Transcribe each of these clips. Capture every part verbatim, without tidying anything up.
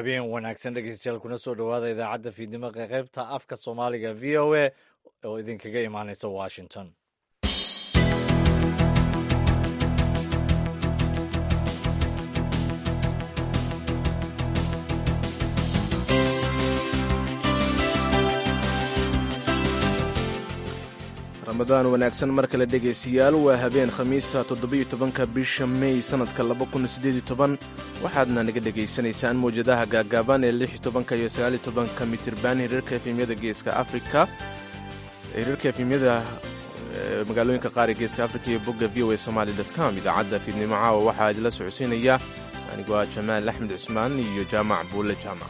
habeen wanaagsan dhegeystayaal kuna soo dhowaada idaacadda fiidnimo ee qaybta afka soomaaliga v o a oo idinkaga imaaneysa washington. ramadaan wanaagsan mar kale dhegaystayaal waa habeen khamiista toddobiyo tobanka bisha mey sannadka laba kun siddeed iyo toban waxaadna naga dhegaysanaysaan mawjadaha gaagaaban ee lix iyo tobanka iyo sagaal iyo tobanka mitirban hirarka efemyada geeska afrika hirarka efemyada magaalooyinka qaar ee geeska afrika iyo bogga v o a somali dot com idaacadda fiidnimo caawa waxaa idinla socodsiinaya anigoo ah jamaal axmed cismaan iyo jaamac buulle jaamac.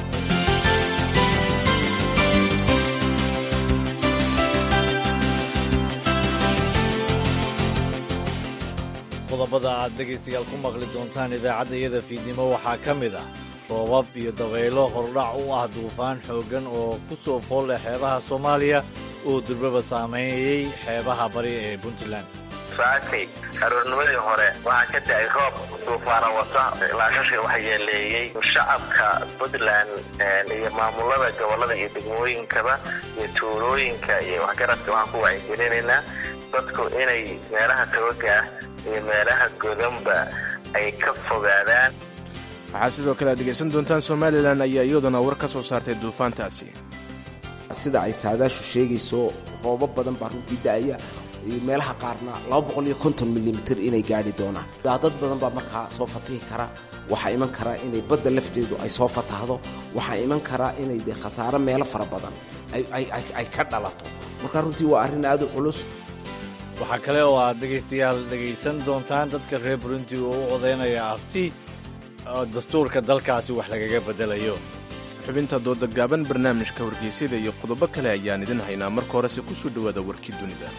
qodobada aad dhegaystayaal ku maqli doontaan idaacadda iyada fiidnimo waxaa ka mid ah roobab iyo dabaylo hordhac u ah duufaan xooggan oo ku soo fool leh xeebaha soomaaliya oo durbaba saameeyey xeebaha bari ee puntland. saakay aroornimadii hore waxaa ka da'ay roob duufaana wata laashashka waxa yeeleeyey shacabka puntland iyo maamulada gobollada iyo degmooyinkaba iyo tuulooyinka iyo waxgaradka waxaan ku wacyigelinaynaa dadku inay meelaha tawaga ah iyo meelaha godanba ay ka fogaadaan. waxaa sidoo kale aad dhegaysan doontaan somalilan ayaa iyaduna war ka soo saartay duufaantaasi. sida ay saadaashu sheegayso roobab badan baa runtii da'aya iyo meelaha qaarna laba boqol iyo konton milimitir inay gaadhi doonaan. dad badan baa markaa soo fatihi kara, waxaa iman kara inay badda lafteedu ay soo fatahdo, waxaa iman kara inay de khasaaro meelo fara badan ay ka dhalato. marka runtii waa arrin aad u culus. waxaa kale oo aad dhegaystayaal dhegaysan doontaan dadka reer burundi oo u codaynaya afti dastuurka dalkaasi wax lagaga beddelayo. xubinta dooda gaaban, barnaamijka wargeysyada iyo qodobo kale ayaan idin haynaa. marka horese ku soo dhowaada warkii dunida.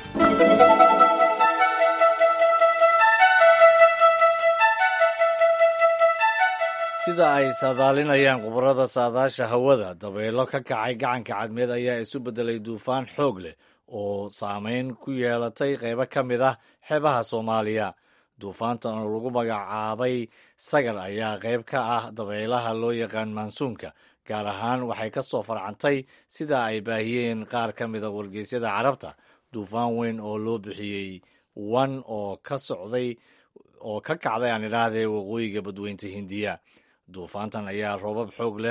sida ay saadaalinayaan khubarada saadaasha hawada, dabaylo ka kacay gacanka cadmeed ayaa isu beddelay duufaan xoog leh oo saamayn ku yeelatay qaybo ka mid ah xeebaha soomaaliya. duufaantan oo lagu magacaabay sagar ayaa qayb ka ah dabaylaha loo yaqaan maansuunka. gaar ahaan waxay ka soo farcantay sida ay baahiyeen qaar ka mida wargeysyada carabta duufaan weyn oo loo bixiyey wan oo ka socday oo ka kacday aan idhaahdee waqooyiga badweynta hindiya. duufaantan ayaa roobab xoog leh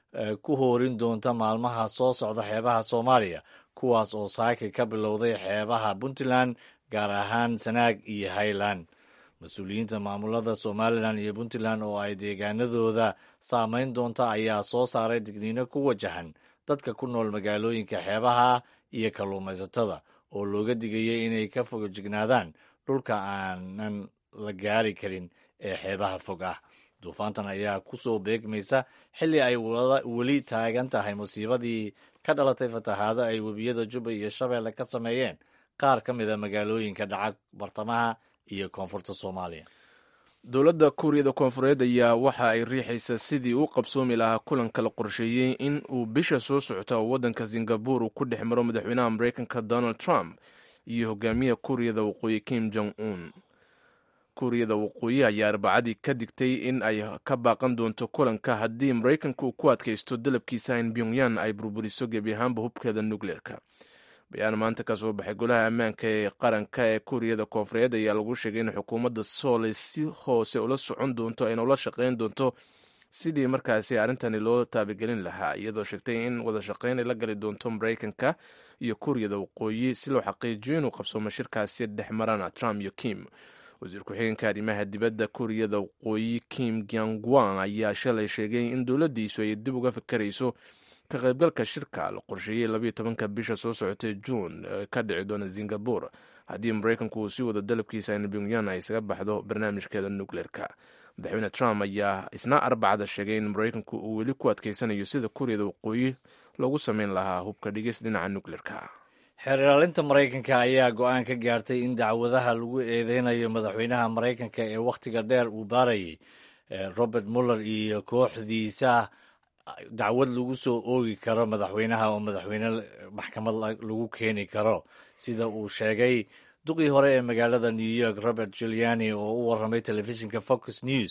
ku hoorin doonta maalmaha soo socda xeebaha soomaaliya, kuwaas oo saakay ka bilowday xeebaha puntland gaar ahaan sanaag iyo highland. mas-uuliyiinta maamulada somalilan iyo puntland oo ay deegaanadooda saamayn doonta ayaa soo saaray digniino ku wajahan dadka ku nool magaalooyinka xeebaha iyo kalluumaysatada oo looga digayay inay ka fogojignaadaan dhulka aanan la gaari karin ee xeebaha fog ah. duufaantan ayaa ku soo beegmaysa xilli ay weli taagan tahay musiibadii ka dhalatay fatahaado ay webiyada jubba iyo shabeelle ka sameeyeen qaar ka mida magaalooyinka dhaca bartamaha iyo koonfurta soomaaliya. dowladda kuuriyada koonfureed ayaa waxa ay riixaysa sidii u qabsoomi lahaa kulanka la qorsheeyey in uu bisha soo socota oo waddanka singabur uu ku dhex maro madaxweynaha maraykanka donald trump iyo hogaamiyaha kuuriyada waqooyi kim jong un. kuuriyada waqooyi ayaa arbacadii ka digtay in ay ka baaqan doonto kulanka haddii maraykanka uu ku adkaysto dalabkiisa in pyongyang ay burburiso gebi ahaanba hubkeeda nukleerka. bayaan maanta ka soo baxay golaha ammaanka ee qaranka ee kuuriyada koonfureed ayaa lagu sheegay in xukuumadda soole si hoose ula socon doonto ayna ula shaqayn doonto sidii markaasi arrintani loo taabagelin lahaa, iyadoo sheegtay in wada shaqayn ay la gali doonto maraykanka iyo kuuriyada waqooyi si loo xaqiijiyo inuu qabsoomo shirkaasi dhex marana trump iyo kim. wasiir ku-xigeenka arrimaha dibadda kuuriyada waqooyi kim gyangwan ayaa shalay sheegay in dowladdiisu ay dib uga fakarayso ka qaybgalka shirka la qorsheeyey labayo tobanka bisha soo socotay juun ka dhici doona singabur haddii maraykanku uu sii wado dalabkiisa in pyongyang ay isaga baxdo barnaamijkeeda nukleerka. madaxweyne trump ayaa isna arbacada sheegay in maraykanku uu weli ku adkaysanayo sida kuuriyada waqooyi loogu samayn lahaa hubka dhigis dhinaca nukleerka. xeer ilaalinta maraykanka ayaa go-aan ka gaartay in dacwadaha lagu eedeynayo madaxweynaha maraykanka ee wakhtiga dheer uu baarayay robert muller iyo kooxdiisa dacwad lagu soo oogi karo madaxweynaha oo madaxweyne maxkamad lagu keeni karo, sida uu sheegay duqii hore ee magaalada new york robert juliani oo u warramay telefishinka fox news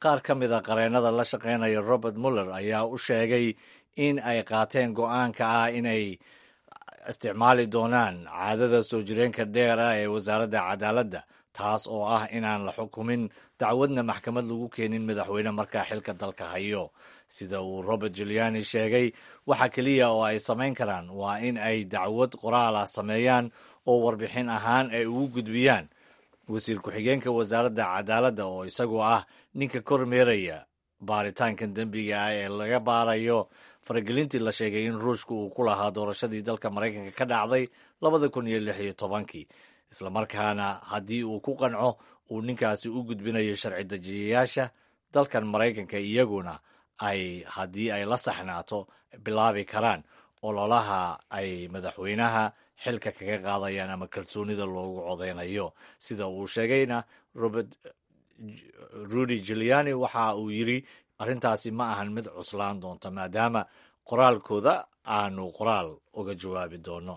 qaar ka mid a qareennada la shaqaynaya robert muller ayaa u sheegay in ay qaateen go-aanka ah inay isticmaali doonaan caadada soo jireenka dheer ah ee wasaaradda cadaaladda, taas oo ah inaan la xukumin dacwadna maxkamad lagu keenin madaxweyne markaa xilka dalka hayo. Sida uu Robert Giuliani sheegay, waxa keliya oo ay samayn karaan waa in ay dacwad qoraal ah sameeyaan oo warbixin ahaan ay ugu gudbiyaan wasiir ku-xigeenka wasaaradda cadaaladda oo isagu ah ninka kormeeraya baaritaankan dembiga ah ee laga baarayo faragelintii la sheegay in ruushka uu ku lahaa doorashadii dalka Maraykanka ka dhacday labada kun iyo lix iyo tobankii, islamarkaana haddii uu ku qanco uu ninkaasi u gudbinayo sharci dejiyayaasha dalkan Maraykanka, iyaguna ay haddii ay la saxnaato bilaabi karaan ololaha ay madaxweynaha xilka kaga qaadayaan ama kalsoonida loogu codeynayo. Sida uu sheegayna Robert Rudy Giuliani waxa uu yidhi arrintaasi ma ahan mid cuslaan doonta maadaama qoraalkooda aanu qoraal uga jawaabi doono.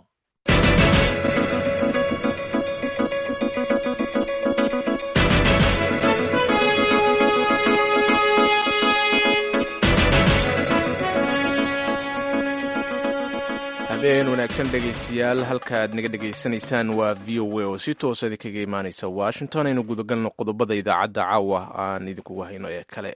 habeen wanaagsan dhegaystayaal, halka aad naga dhegaysanaysaan waa v o a oo si toosa idinkaga imaanaysa Washington. aynu gudagalno qodobada idaacadda caawa aan idinkugu hayno ee kale.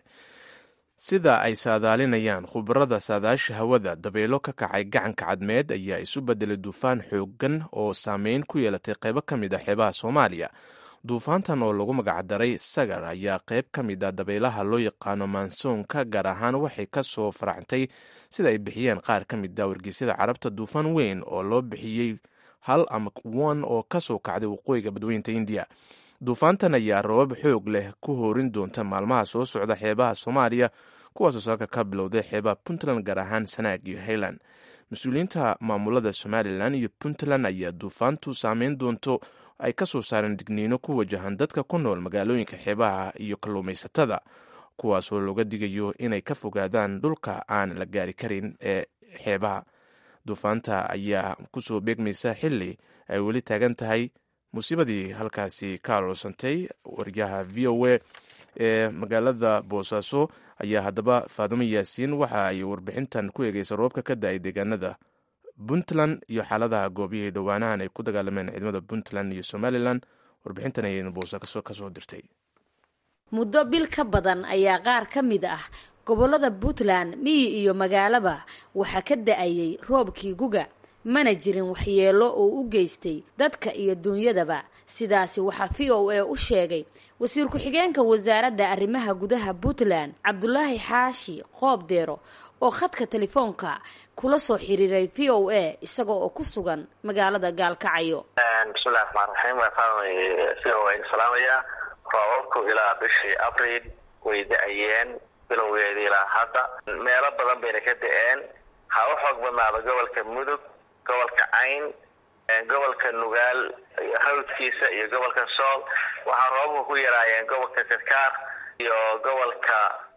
Sida ay saadaalinayaan khubarada saadaasha hawada, dabeelo ka kacay gacanka cadmeed ayaa isu bedelay duufaan xooggan oo saameyn ku yeelatay qaybo ka mid a xeebaha Soomaaliya. duufaantan oo lagu magacdaray Sagar ayaa qayb ka mid a dabeelaha loo yaqaano maansoonka, gaar ahaan waxay ka soo faractay sida ay bixiyeen qaar ka mid a wargeysyada carabta duufaan weyn oo loo bixiyey hal ama one oo ka soo kacday waqooyiga badweynta Indiya. duufaantan ayaa roobab xoog leh ku hoorin doonta maalmaha soo socda xeebaha Soomaaliya, kuwaasoo saaka ka bilowday xeebaha Puntland, gaar ahaan Sanaag iyo Highland. mas-uuliyiinta maamulada Somalilan iyo Puntland ayaa duufaantu saameyn doonto ay ka soo saareen digniino ku wajahan dadka ku nool magaalooyinka xeebaha iyo kalluumaysatada, kuwaasoo looga digayo inay ka fogaadaan dhulka aan la gaari karin ee xeebaha. duufaanta ayaa kusoo beegmaysa xili ay weli taagan tahay musiibadii halkaasi ka aloosantay. waryaha v o a ee magaalada Boosaaso ayaa haddaba Faadumo Yaasiin waxa ay warbixintan ku eegeysa roobka ka da-ay deegaanada Puntland iyo xaaladaha goobiyihii dhowaanahan ay ku dagaalameen ciidamada Puntland iyo Somalilan. warbixintan ayaynu Boosaaso ka soo dirtay. muddo bil ka badan ayaa qaar ka mid ah gobolada Puntland miyi iyo magaalaba waxaa ka da-ayay roobkii guga, mana jirin waxyeelo oo u geystay dadka iyo duunyadaba. sidaasi waxaa v o a u sheegay wasiir ku-xigeenka wasaaradda arrimaha gudaha Puntland Cabdulaahi Xaashi Qoobdeero oo khadka telefoonka kula soo xiriiray v o a isagoo oo ku sugan magaalada Gaalkacyo. bismillahi rahmaani rahiim. waxaan v o a salaamaya. roobabku ilaa bishii Abriil way da-ayeen bilowgeedii ilaa hadda, meelo badan bayna ka da-een. ha u xoog badnaada gobolka Mudug, gobolka Cayn, gobolka Nugaal hawdkiisa iyo gobolka Sool. waxaa roobabku ku yaraayeen gobolka Karkaar iyo gobolka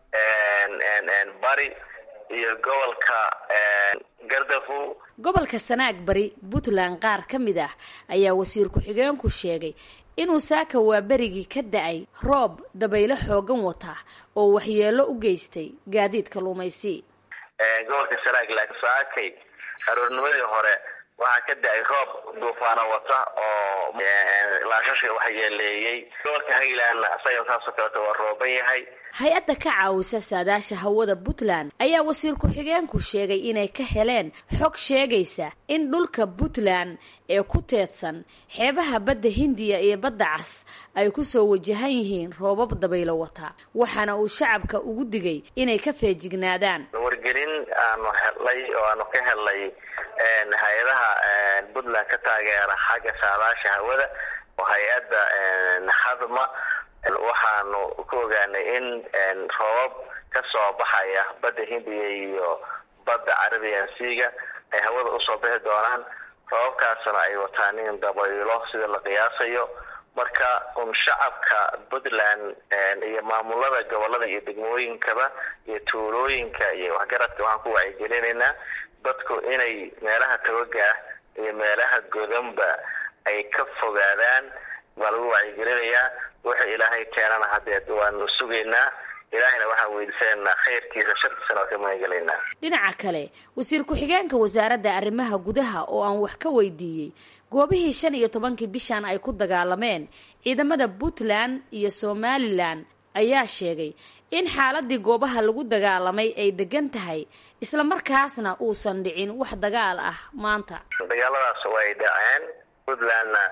Bari iyo gobolka Gardafu. gobolka Sanaag Bari Puntland qaar ka mid ah ayaa wasiir ku-xigeenku sheegay inuu saaka waa berigii ka da-ay roob dabaylo xoogan wata oo waxyeelo u geystay gaadiid kalluumaysi. gobolka Sanaag laakiin saakay aroornimadii hore waxaa ka da-ay roob duufaano wata oo laashashka waxyeeleeyey. gobolka Highland asaga saasoo kaleeto waa rooban yahay. hay-adda ka caawisa saadaasha hawada Puntland ayaa wasiir ku-xigeenku sheegay inay ka heleen xog sheegaysa in dhulka Puntland ee ku teedsan xeebaha badda Hindiya iyo badda Cas ay ku soo wajahan yihiin roobab dabaylo wata, waxaana uu shacabka ugu digay inay ka feejignaadaan. wargelin aanu helay oo aanu ka helay hay-adaha Puntland ka taageera xagga saadaasha hawada oo hay-adda Hadma, waxaanu ku ogaanay in roobab ka soo baxaya badda Hindiya iyo badda Arabian Sea ay hawada usoo bixi doonaan. roobabkaasna ay wataan in dabaylo sida la qiyaasayo. marka um shacabka Puntland iyo maamulada gobolada iyo degmooyinkaba iyo tuulooyinka iyo waxgaradka waxaan ku wacyigelinaynaa dadku inay meelaha tawaga iyo meelaha godanba ay ka fogaadaan. waa lagu wacyigelinayaa. waxa ilaahay keenana haddee waanu sugaynaa ilaahayna waxaan weydiisanaynaa khayrkiisa shartiisana waa ka magangelaynaa. dhinaca kale wasiir ku-xigeenka wasaaradda arrimaha gudaha oo aan wax ka weydiiyey goobihii shan iyo tobankii bishan ay ku dagaalameen ciidamada puntland iyo somalilan ayaa sheegay in xaaladii goobaha lagu dagaalamay ay degan tahay isla markaasna uusan dhicin wax dagaal ah maanta. dagaaladaas way dhaceen puntlandna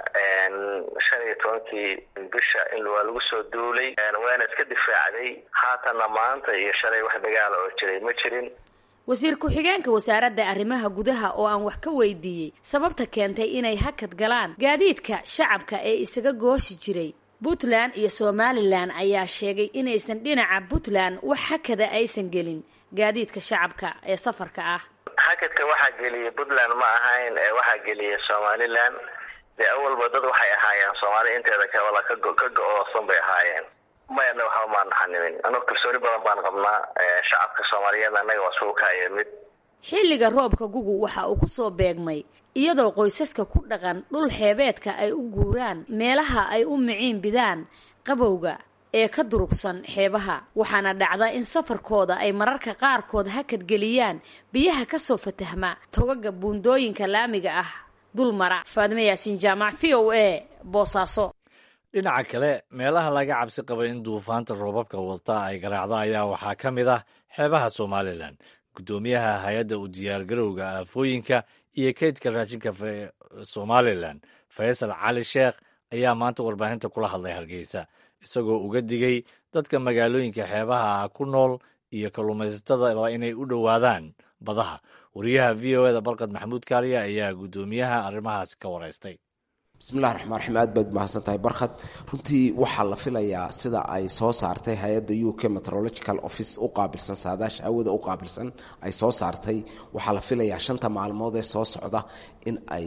shan iyo tobankii bisha in waa lagu soo duulay waana iska difaacday haatanna maanta iyo shalay wax dagaala oo jiray ma jirin. wasiir ku-xigeenka wasaaradda arrimaha gudaha oo aan wax ka weydiiyey sababta keentay inay hakad galaan gaadiidka shacabka ee isaga gooshi jiray puntland iyo somalilan ayaa sheegay inaysan dhinaca puntland wax hakada aysan gelin gaadiidka shacabka ee safarka ah. hakadka waxaa geliyay puntland ma ahayn ee waxaa geliyay somalilan. dee awalba dad waxay ahaayeen soomaaliya inteeda kabala ka go-oosan bay ahaayeen. mayana waxba maan naxanimin anoo kalsooni badan baan qabnaa shacabka soomaaliyeed annaga waa sugu kaaya mid. xilliga roobka gugu waxa uu kusoo beegmay iyadoo qoysaska ku dhaqan dhul xeebeedka ay u guuraan meelaha ay u miciin bidaan qabowga ee ka durugsan xeebaha waxaana dhacda in safarkooda ay mararka qaarkood hakad geliyaan biyaha kasoo fatahma togaga buundooyinka laamiga ah dul mara. faadime yaasiin jaamac v o a boosaaso. dhinaca kale meelaha laga cabsi qabay in duufaanta roobabka wadta ay garaacdo ayaa waxaa ka mid ah xeebaha somalilan. guddoomiyaha hay-adda u diyaargarowga aafooyinka iyo kaydka raashinka somalilan faysal cali sheekh ayaa maanta warbaahinta kula hadlay hargeysa isagoo uga digay dadka magaalooyinka xeebaha ku nool iyo kalluumaysatada inay u dhowaadaan badaha. wariyaha v o eda barkad maxamuud kaariya ayaa guddoomiyaha arrimahaasi ka waraystay. bismillahi raxmaan raxiim aad baad mahadsan tahay barkhad. runtii waxaa la filayaa sida ay soo saartay hay-adda u k meteorological office u qaabilsan saadaasha hawada u qaabilsan ay soo saartay waxaa la filayaa shanta maalmood ee soo socda in ay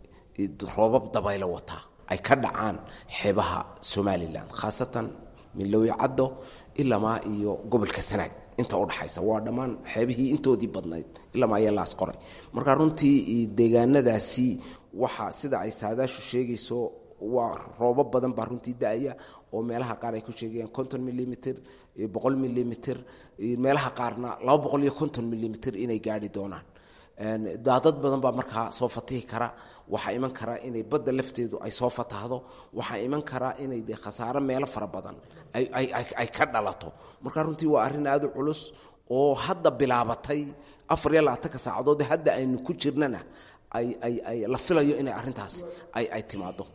roobab dabaylo wataa ay ka dhacaan xeebaha somalilan khaasatan milowi caddo ilamaa iyo gobolka sanaag inta udhaxaysa waa dhammaan xeebihii intoodii badnayd ilamaa ayaa laas qoray. marka runtii deegaanadaasi waxa sida ay saadaashu sheegayso waa roobab badan baa runtii da-aya oo meelaha qaar ay ku sheegayaan konton milimitr boqol milimitr meelaha qaarna laba boqol iyo konton milimitr inay gaari doonaan. daadad badan baa markaa soo fatihi kara. waxaa iman kara inay badda lafteedu ay soo fatahdo. waxaa iman kara inay de khasaaro meelo fara badan ay ka dhalato. marka runtii waa arrin aada u culus oo hadda bilaabatay afar iyo labaatanka saacadood hadda aynu ku jirnana ay la filayo inay arrintaasi ay timaado.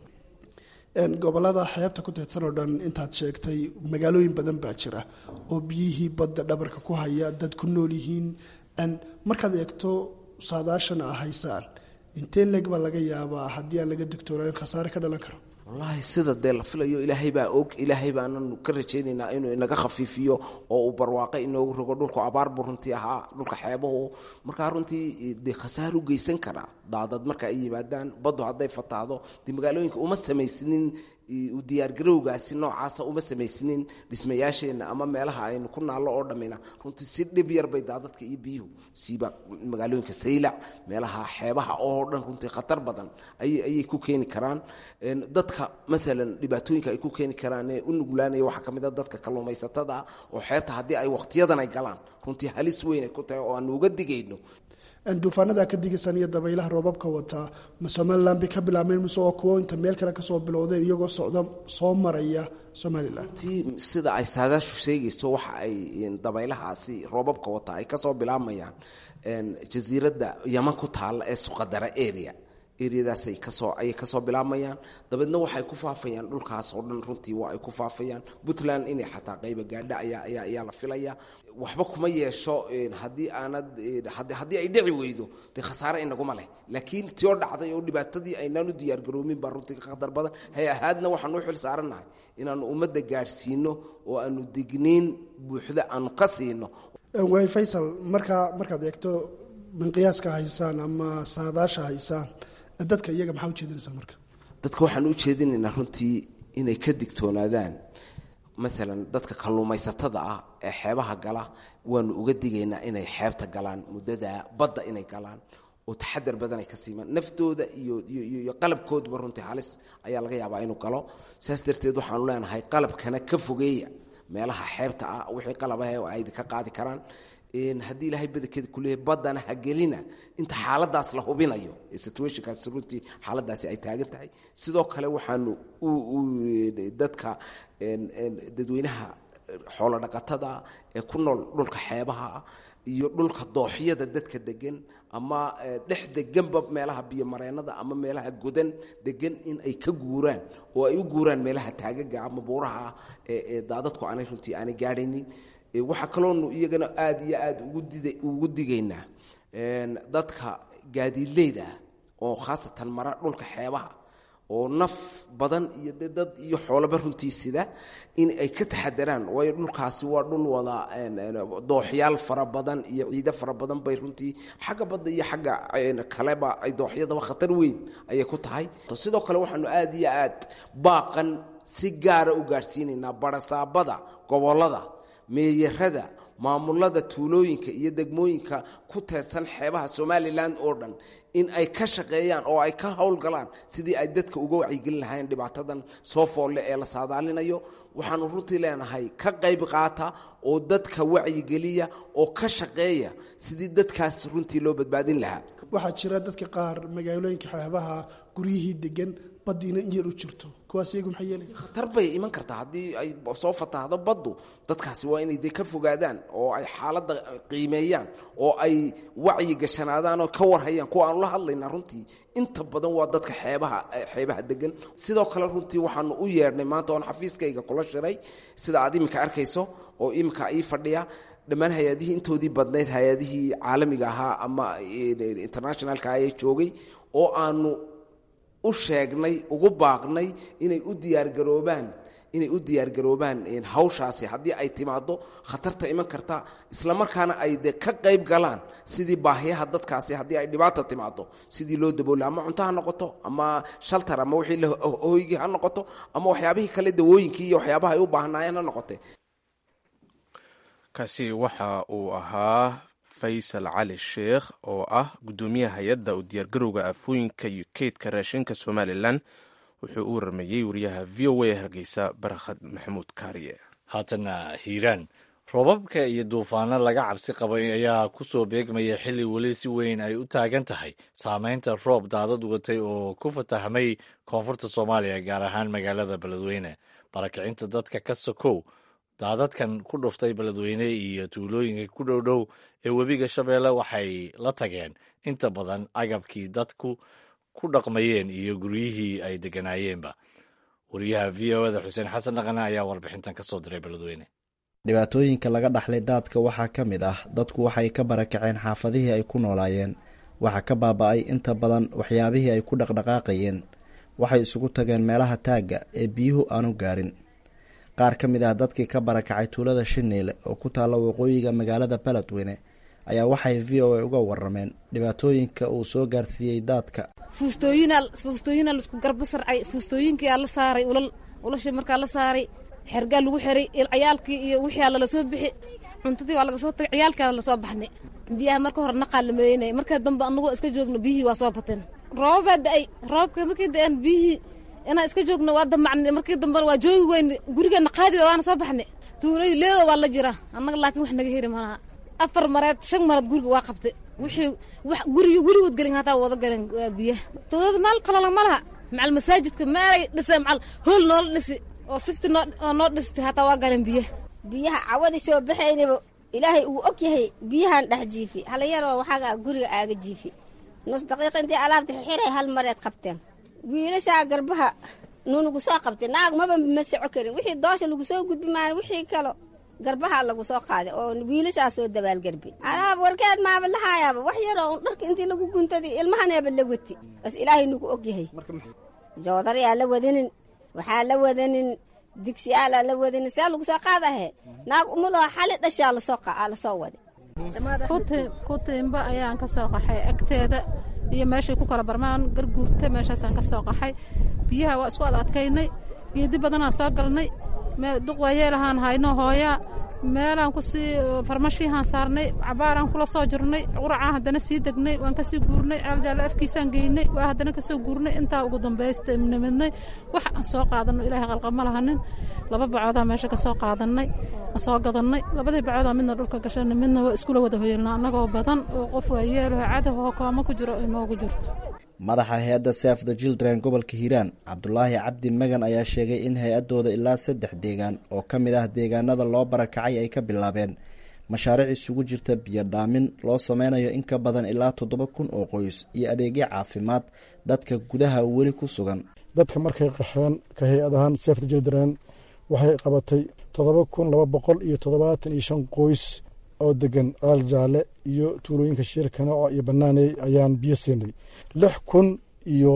gobolada xeebta ku teedsan oo dhan intaad sheegtay magaalooyin badan baa jira oo biyihii badda dhabarka ku haya dad ku nool yihiin. markaad eegto saadaashana a haysaan intee leeg baa laga yaabaa haddii aan laga digtoonayn khasaare ka dhalan karo? wallaahi sida dee la filayo ilaahay baa og. ilaahay baananu ka rajaynaynaa inuu inaga khafiifiyo oo uu barwaaqo inoogu rogo. dhulku abaar buu runtii ahaa dhulka xeebahu. markaa runtii dee khasaar u geysan karaa daadad marka ay yimaadaan baddu hadday fataahdo dee magaalooyinka uma samaysnin u diyaargarowgaasi noocaasa uma samaysnin dhismayaasheenna ama meelaha aynu ku naallo oo dhammina runtii si dhib yar bay daadadka iyo biyuhu siiba magaalooyinka saylac meelaha xeebaha oo dhan runtii khatar badan ayay ku keeni karaan. dadka maalan dhibaatooyinka ay ku keeni karaan ee u nuglaanaya waxaa ka mid a dadka kalluumaysatada oo xeebta haddii ay wakhtiyadan ay galaan runtii halis weyn ay ku tahay oo aanu uga digayno. duufaanada ka digaysan iyo dabaylaha roobabka wataa ma somalilan bay ka bilaabmeen mise oo kuwo inta meel kale kasoo bilowdeen iyagoo socda soo maraya somalilan? runtii sida ay saadaashu sheegayso waxa ay dabaylahaasi roobabka wataa ay kasoo bilaabmayaan jasiiradda yaman ku taalla ee suqadara area eryadaasay kasoo ayay kasoo bilaabmayaan. dabeedna waxay ku faafayaan dhulkaas oo dhan runtii waa ay ku faafayaan. puntland inay xataa qayba gaadha ayaa ayaa ayaa la filaya. waxba kuma yeesho haddii aanad haddii ay dhici weydo dee khasaare inaguma leh. laakiin tio dhacday oo dhibaatadii aynaanu diyaargaroomin baa runtii ka khatar badan. hay ahaadna waxaan u xil saarannahay inaanu ummadda gaadhsiino oo aanu digniin buuxda aanu ka siino. waay faysal markaa markaad eegto minqiyaaska haysaan ama saadaasha haysaan dadka iyaga maxaa ujeedinaysaa marka? dadka waxaan u jeedinaynaa runtii inay ka digtoonaadaan. maalan dadka kalluumaysatada ah ee xeebaha gala waanu uga digaynaa inay xeebta galaan muddada badda inay galaan oo taxadar badan ay ka siimaan. naftooda iyo iyo qalabkooduba runtii halis ayaa laga yaabaa inuu galo. saas darteed waxaanu leenahay qalabkana ka fogeeya meelaha xeebta ah wixii qalabaha oo ay ka qaadi karaan haddii ilaahay badankeeda kuleeyahay baddana ha gelina inta xaaladaas la hubinayo situationkaas runtii xaaladaasi ay taagan tahay sidoo kale waxaanu dadka dadweynaha xoolo dhaqatada ee ku nool dhulka xeebaha iyo dhulka dooxyada dadka degan ama dhex deganba meelaha biyomareenada ama meelaha godan degan in ay ka guuraan oo ay u guuraan meelaha taagaga ama buuraha ee daadadku aanay runtii aanay gaadhaynin waxaa kaloonu iyagana aada iyo aada ugu digaynaa dadka gaadiidleyda oo khaasatan mara dhulka xeebaha oo naf badan iyo dad iyo xoolaba runtii sida in ay ka taxadaraan waayo dhulkaasi waa dhul wada dooxyaal fara badan iyo ciido fara badan bay runtii xagga badda iyo xagga kaleba ay dooxyadaba khatar weyn ayay ku tahay sidoo kale waxaanu aada iyo aad baaqan si gaara u gaadhsiinaynaa barasaabada gobollada meeyarada maamulada tuulooyinka iyo degmooyinka ku teersan xeebaha somalilan oo dhan in ay ka shaqeeyaan oo ay ka howlgalaan sidii ay dadka uga wacyigelin lahayn dhibaatadan soo foolle ee la saadaalinayo waxaanu runtii leenahay ka qayb qaata oo dadka wacyigeliya oo ka shaqeeya sidii dadkaas runtii loo badbaadin lahaa waxaa jira dadka qaar magaalooyinka xeebaha guryihii degan baddiina in yar u jirto kuwaas iyagu maxay yeelay khatar bay iman kartaa haddii ay soo fatahdo baddu dadkaasi waa inay de ka fogaadaan oo ay xaaladda qiimeeyaan oo ay wacyi gashanaadaan oo ka warhayaan kuwa aanu la hadlayna runtii inta badan waa dadka xeebaha xeebaha degan sidoo kale runtii waxaanu u yeedhnay maanta oon xafiiskayga kula shiray sida aad iminka arkayso oo iminka ii fadhiya dhammaan hay-adihii intoodii badnayd hay-adihii caalamiga ahaa ama internationalka ayay joogay oo aanu u sheegnay ugu baaqnay inay u diyaargaroobaan inay u diyaargaroobaan hawshaasi haddii ay timaado khatarta iman karta isla markaana ay de ka qayb galaan sidii baahiyaha dadkaasi haddii ay dhibaata timaado sidii loo daboolay ama cunto ha noqoto ama shaltar ama wixii hoygii ha noqoto ama waxyaabihii kale dawooyinkii iyo waxyaabaha ay u baahnaayeen ha noqote kaasi waxa uu ahaa faysal cali sheekh oo ah guddoomiyaha hay-adda u diyaargarowga aafooyinka iyo keydka raashinka somalilan wuxuu u warrameeyey wariyaha v o a hargeysa barakhad maxamuud kaariye haatana hiiraan roobabka iyo duufaano laga cabsi qabay ayaa ku soo beegmaya xilli weli si weyn ay u taagan tahay saameynta roob daadad watay oo ku fatahmay koonfurta soomaaliya gaar ahaan magaalada beledweyne barakicinta dadka ka sokow daadadkan ku dhuftay beledweyne iyo tuulooyinka ku dhowdhow ee webiga shabeelle waxay la tageen inta badan agabkii dadku ku dhaqmayeen iyo guryihii ay degganaayeenba wariyaha v o eda xuseen xasan dhaqane ayaa warbixintan ka soo diray beledweyne dhibaatooyinka laga dhaxlay daadka waxaa ka mid ah dadku waxay ka barakaceen xaafadihii ay ku noolaayeen waxaa ka baaba'ay inta badan waxyaabihii ay ku dhaqdhaqaaqayeen waxay isugu tageen meelaha taagga ee biyuhu aanu gaarin qaar ka mid ah dadkii ka barakacay tuulada shiniile oo ku taalla waqooyiga magaalada beledweyne ayaa waxay v o a uga warameen dhibaatooyinka uu soo gaarsiiyey daadka fuustooyina laisku garba sarcay fuustooyinkiyaa la saaray ulal ulasha markaa la saaray xergaa lagu xiray ciyaalkii iyo wixii lala soo bixi cuntadii waa laga soo tagay ciyaalkaa lasoo baxnay biyaha marka hore naqaa la mareynay markaa dambe anagoo iska joogno biyihii waa soo bateen roobabaa da-ay roobka markii da-aan biyihii inaan iska joogno waa damacnay markii dambena waa joogi weyne gurigeena qaadi waana soo baxnay tuulay leedo waa la jira annaga laakiin wax naga heri malaha afar mareed shan mareed guriga waa qabtay wixii wax guriga weligood gelin hataa wada galeen waa biyaha toodada maal qalala ma laha macal masaajidka meelay dhisay macal hool noola dhisi oo sifti noo noo dhistay hataa waa galeen biyaha biyaha cawadii soo baxaynaba ilaahay uu og yahay biyahan dhex jiifi hala yaroo waxaaga guriga aaga jiifi nus daqiiqa intii alaabta xiray hal mareed qabteen wiilashaa garbaha nuunagu soo qabtay naag maba ma soco karin wixii doosha lagu soo gudbi maan wixii kalo garbaha lagu soo qaaday oo wiilashaa soo dabaalgarbi alaab warkeed maaba lahaayaaba wax yaroo dharka intii lagu guntaday ilmahaneeba la wati bas ilaahay nagu og yahay joodariyaa la wadanin waxaa la wadanin digsiyaalaa la wadanin see lagu soo qaadahe naag umuloo xali dhashaa lasoo lasoo waday kutiimba ayaan ka soo qaxay agteeda iyo meeshay ku kala barmaan garguurta meeshaasaan ka soo qaxay biyaha waa isku ad adkaynay geedi badanaan soo galnay duq waayeelahaan hayno hooyaa meelaan kusii farmashiihaan saarnay cabaaraan kula soo jirnay quracaan haddana sii degnay waan kasii guurnay ceeljaale afkiisaan geynay waa haddana kasoo guurnay intaa ugu dambaysta nimidnay wax aan soo qaadanno ilaahay qalqama lahanin laba bacoodaa meesha ka soo qaadanay aan soo gadannay labadii bacoodaa midna dhulka gashanay midna waa iskula wada hoyelnaa annagoo badan oo qof waayeeloo cadahoo kooma ku jiro inoogu jirto madaxa hay-adda save the children gobolka hiiraan cabdulaahi cabdi magan ayaa sheegay in hay-adooda ilaa saddex deegaan oo ka mid ah deegaanada loo barakacay ay ka bilaabeen mashaariic isugu jirta biyo dhaamin loo sameynayo in ka badan ilaa toddoba kun oo qoys iyo adeegyo caafimaad dadka gudaha weli ku sugan. dadka markay qaxeen ka hay-ad ahaan save the children waxay qabatay toddoba kun laba boqol iyo toddobaatan iyo shan qoys oo degan aal jaale iyo tuulooyinka shiirkanooca iyo banaaney ayaan biyo siinay. lix kun iyo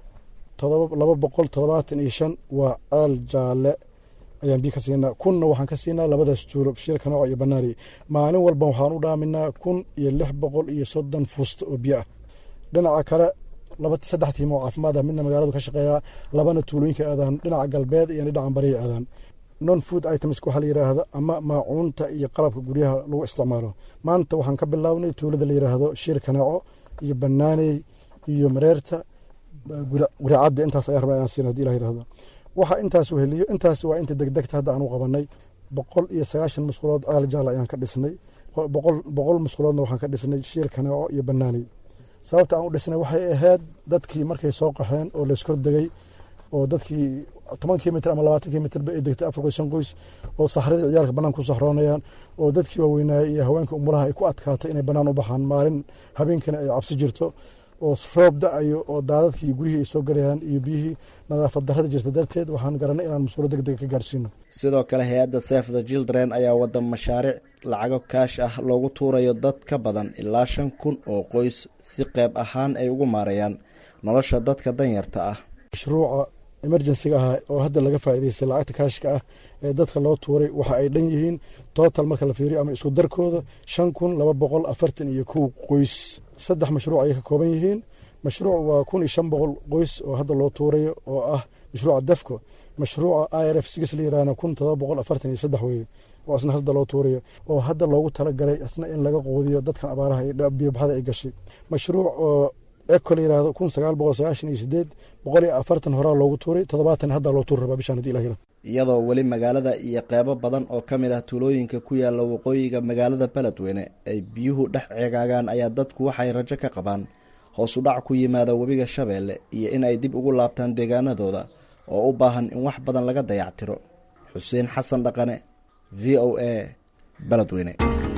laba boqol toddobaatan iyo shan waa aal jaale ayaan biyo ka siinaa. kunna waxaan ka siinaa labadaas tuulo shiirkanooca iyo banaaney. maalin walba waxaan u dhaaminaa kun iyo lix boqol iyo soddon fuusta oo biyo ah. dhinaca kale laba saddex tiim oo caafimaad ah midna magaaladu ka shaqeeyaa labana tuulooyinka aadaan dhinaca galbeed iyo dhinaca bariya aadaan. non food items waxaa la yidhaahdo ama maacuunta iyo qalabka guryaha lagu isticmaalo. maanta waxaan ka bilownay tuulada la yidhaahdo shiir kanaaco iyo banaaney iyo mareerta guricadda intaas ayaa rabaa inaan siina hadii ilah yidhahdo. waxa intaas weheliyo intaas waa inta degdegta hadda aan u qabanay. boqol iyo sagaashan musqulood aal jaal ayaan ka dhisnay. boqol boqol musquloodna waxaan ka dhisnay shiir kanaaco iyo banaaney. sababta aan u dhisnay waxay ahayd dadkii markay soo qaxeen oo layskor degay oo dadkii toban kilomitr ama labaatan kilomitr ba ay degtay afar qoys shan qoys oo saxradii ciyaalka bannaan ku saxroonayaan oo dadkii waaweynaaye iyo haweenka umulaha ay ku adkaatay inay bannaan u baxaan maalin habeenkana ay cabsi jirto oo roob da-ayo oo daadadkii guryihii ay soo galayaan iyo biyihii nadaafad darrada jirta darteed waxaan garanay inaan mas-uulo deg deg ka gaarsiino. sidoo kale hay-adda save the children ayaa wada mashaariic lacago kaash ah loogu tuurayo dad ka badan ilaa shan kun oo qoys si qeyb ahaan ay ugu maareeyaan nolosha dadka danyarta ah. mashruuca emergencyga ah oo hadda laga faa'iidaystay lacagta kaashka ah ee dadka loo tuuray waxa ay dhan yihiin total marka la fiiriyo ama isku darkooda shan kun laba boqol afartan iyo kow qoys. saddex mashruuc ayay ka kooban yihiin. mashruuc waa kun iyo shan boqol qoys oo hadda loo tuurayo oo ah mashruuca defco. mashruuca i r f six la yiraahdo kun todoba boqol afartan iyo saddex weeye oo asna hadda loo tuurayo oo hadda loogu talagalay asna in laga quudiyo dadkan abaaraha iyo biyobaxada ay gashay. mashruuc oo eco la yiraahdo kun sagaal boqol sagaashan iyo sideed boqol iyo afartan horaa loogu tuuray toddobaatan hadda loo tuuri rabaa bishaan hadii ilah yiraahdo. iyadoo weli magaalada iyo qeybo badan oo ka mid ah tuulooyinka ku yaala waqooyiga magaalada beledweyne ay biyuhu dhex ceegaagaan ayaa dadku waxay rajo ka qabaan hoos u dhac ku yimaada webiga shabeelle iyo in ay dib ugu laabtaan deegaanadooda oo u baahan in wax badan laga dayactiro. xuseen xasan dhaqane v o a beledweyne.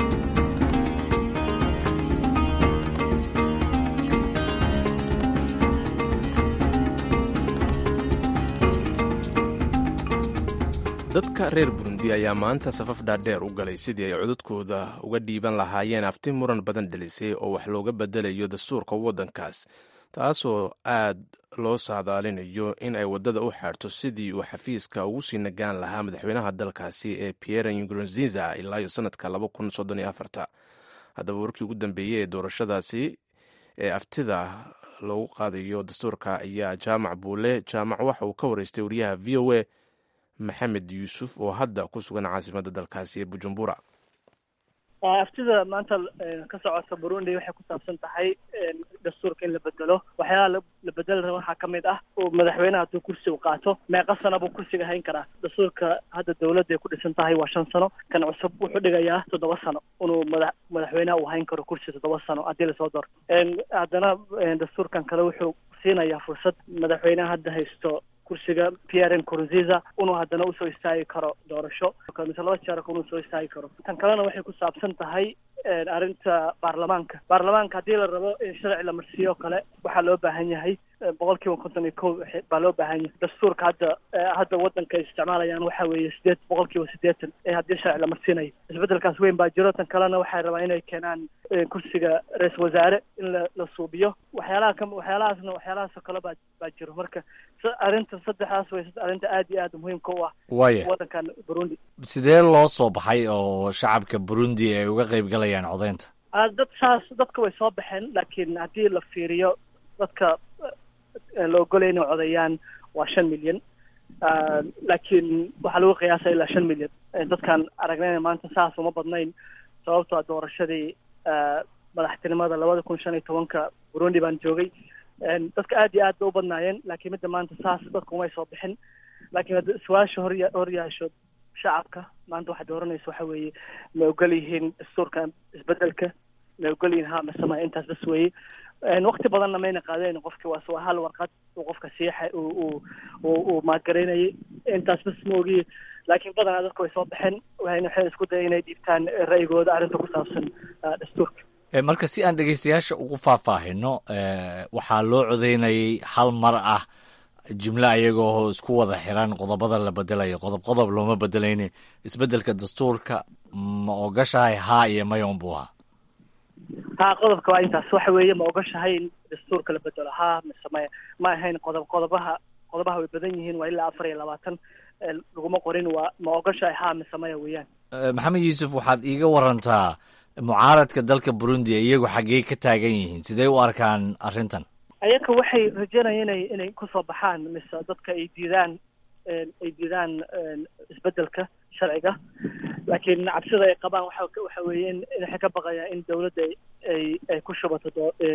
dadka reer burundi ayaa maanta safaf dhaadheer u galay sidii ay codadkooda uga dhiiban lahaayeen afti muran badan dhelisay oo wax looga bedelayo dastuurka waddankaas taasoo aad loo saadaalinayo in ay waddada u xaarto sidii uu xafiiska ugu sii nagaan lahaa madaxweynaha dalkaasi ee pierre nkurunziza ilaa iyo sanadka laba kun soddon iyo afarta. haddaba warkii ugu dambeeyey ee doorashadaasi ee aftida loogu qaadayo dastuurka ayaa jaamac buule jaamac waxa uu ka wareystay wariyaha v o a maxamed yuusuf oo hadda ku sugan caasimadda dalkaasi ee bujumbura. aftida maanta ka socota burundi waxay ku saabsan tahay dastuurka in la bedelo. waxyaalaha la bedeli raba waxaa kamid ah oo madaxweynaha hadduu kursi u qaato meeqa sano buu kursiga hayn karaa. dastuurka hadda dawladda ay ku dhisan tahay waa shan sano, kan cusub wuxuu dhigayaa toddoba sano inuu mada madaxweynaha uu hayn karo kursi toddoba sano haddii lasoo doorto. haddana dastuurkan kale wuxuu siinayaa fursad madaxweynaha hadda haysto kursiga Pierre Nkurunziza inuu haddana usoo istaagi karo doorasho mise laba jeer inuu soo istaagi karo. tan kalena waxay ku saabsan tahay arrinta baarlamaanka. baarlamaanka haddii la rabo in sharci la marsiiyo kale waxaa loo baahan yahay boqol kiiba konton iyo kow baa loo baahan yahay. dastuurka hadda hadda waddanka ay isticmaalayaan waxaa weeye sideed boqol kiiba siddeetan ee haddii sharci la marsiinayo. isbeddelkaas weyn baa jiro. tan kalena waxay rabaa inay keenaan kursiga ra-iisul wasaare in la la suubiyo. waxyaalaha ka waxyaalahaasna waxyaalahaasoo kale baa baa jiro. marka arrinta saddexdaas way arrinta aad iyo aad muhiimka u ah waddankan Burundi. sidee loo soo baxay oo shacabka Burundi ay uga qayb galayaan codeynta? dad saas dadka way soo baxeen, laakiin haddii la fiiriyo dadka la ogolay inay codeeyaan waa shan milyan. laakiin waxaa lagu qiyaasay ilaa shan milyan dadkaan aragnayna maanta saas uma badnayn sababtoo doorashadii madaxtinimada labada kun shan iyo tobanka burundi baan joogay dadka aad iyo aad bay u badnaayeen laakiin midda maanta saas dadku umay soo bixin laakiin hadda su-aasha hor horyaasho shacabka maanta waxay dooranaysa waxa weeye ma ogol yihiin dastuurka isbedelka ma ogol yihiin ha masama intaas bas weeye waqti badanna mayna qaadeen qofki waa waa hal warqad uu qofka siixa uu uu maadgaraynayay intaas bas ma ogiye laakiin badanaa dadku way soo baxeen waxayna waxay isku dayeen inay dhiibtaan ra'yigooda arrinta ku saabsan dastuurka marka si aan dhegeystayaasha ugu faahfaahino waxaa loo codeynayay hal mar ah jimlo ayagoo isku wada xiran qodobada la bedelayo qodob qodob looma bedelayni isbedelka dastuurka ma ogashahay haa iyo maya unbuu ahaa haa qodobka waa intaas waxa weeye ma ogashahay in dastuurka la bedelo haa mise maya ma ahayn qodob qodobaha qodobaha way badan yihiin waa ilaa afar iyo labaatan laguma qorin waa ma ogashahay haa mise maya weeyaan maxamed yuusuf waxaad iiga warantaa mucaaradka dalka burundi iyagu xaggee ka taagan yihiin sidee u arkaan arrintan ayaga waxay rajeynayaan inay inay kusoo baxaan mise dadka ay diidaan ay diidaan isbedelka sharciga laakiin cabsida ay qabaan waxa waxa weeye in waxay ka baqayaan in dawladda ay ay ku shubato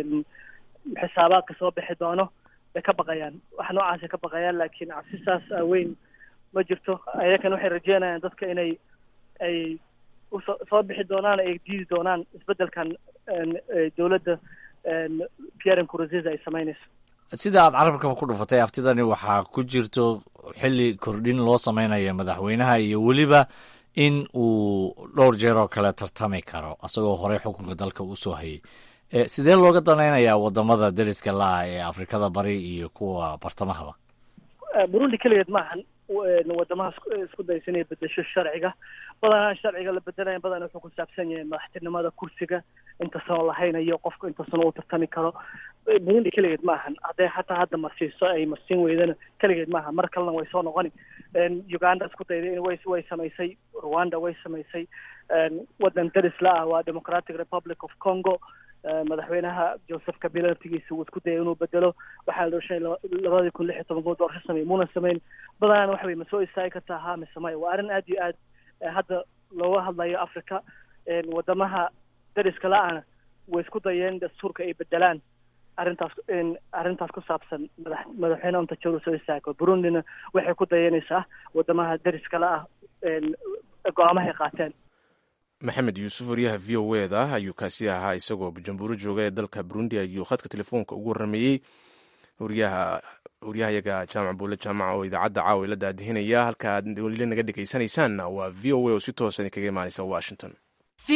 xisaabaadka soo bixi doono bay ka baqayaan wax noocaasay ka baqayaan laakiin cabsi saas weyn ma jirto ayagana waxay rajeynayaan dadka inay ay soo bixi doonaan ay diidi doonaan isbedelkan dawladda Pierre Nkurunziza ay samaynayso sida aad carabkaba ku dhufatay aftidani waxaa ku jirto xilli kordhin loo samaynayo madaxweynaha iyo weliba in uu dhowr jeer oo kale tartami karo asagoo horey xukunka dalka usoo hayay sidee looga danaynayaa wadamada deriska la-ah ee afrikada bari iyo kuwa bartamahaba burundi keligeed maahan wadamaha isku daysa inay bedesho sharciga badanaa sharciga la bedelaya badanaa wuxuu ku saabsan yahay madaxtinimada kursiga inta sano lahaynayo qofku inta sano uu tartami karo burundi keligeed maahan hadday xataa hadda marsiiso ay marsiin weydana keligeed maaha mar kalena way soo noqoni uganda isku dayday in way way samaysay rwanda way samaysay wadan deris la ah waa democratic republic of congo madaxweynaha joseph kabila laftigiisa uu isku dayay inuu bedelo waxaa la dhashay labadii kun lix iyo tobankood doorasho sameeyey muuna samayn badanaan waxa wey ma soo istaagi kartaa haa mise maya waa arrin aad iyo aad hadda looga hadlayo africa wadamaha deriska la-ana way isku dayeen dastuurka ay bedelaan arrintaas arrintaas ku saabsan madax madaxweyne unta jawla soo istaago burundina waxay ku dayanaysaa wadamaha deriska la-ah go-aamahay qaateen maxamed yuusuf waryaha v o e da ayuu kaasi ahaa isagoo bujumburo jooga ee dalka burundi ayuu khadka telefoonka ugu warameeyey waryaha waryahayaga jaamac buule jaamaca oo idaacadda caawa la daadihinaya halka aad weli naga dhegaysanaysaanna waa v o a oo si toosan kaga imaanaysa washington. v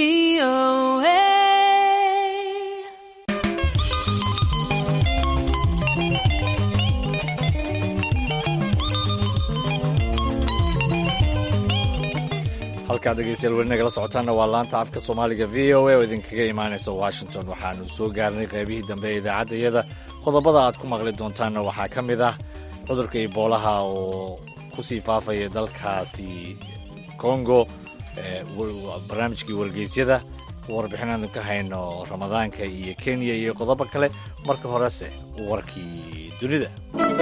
o a halkaad dhegeystayaal weli nagala socotaanna waa laanta afka soomaaliga v o a oo idinkaga imaanaysa washington waxaanu soo gaarnay qaybihii dambe ee idaacaddayada qodobada aad ku maqli doontaanna waxaa ka mid ah cudurka iboolaha oo ku sii faafaya dalkaasi congo barnaamijkii wargeysyada warbixin aanu ka hayno ramadaanka iyo kenya iyo qodobo kale marka horese warkii dunida.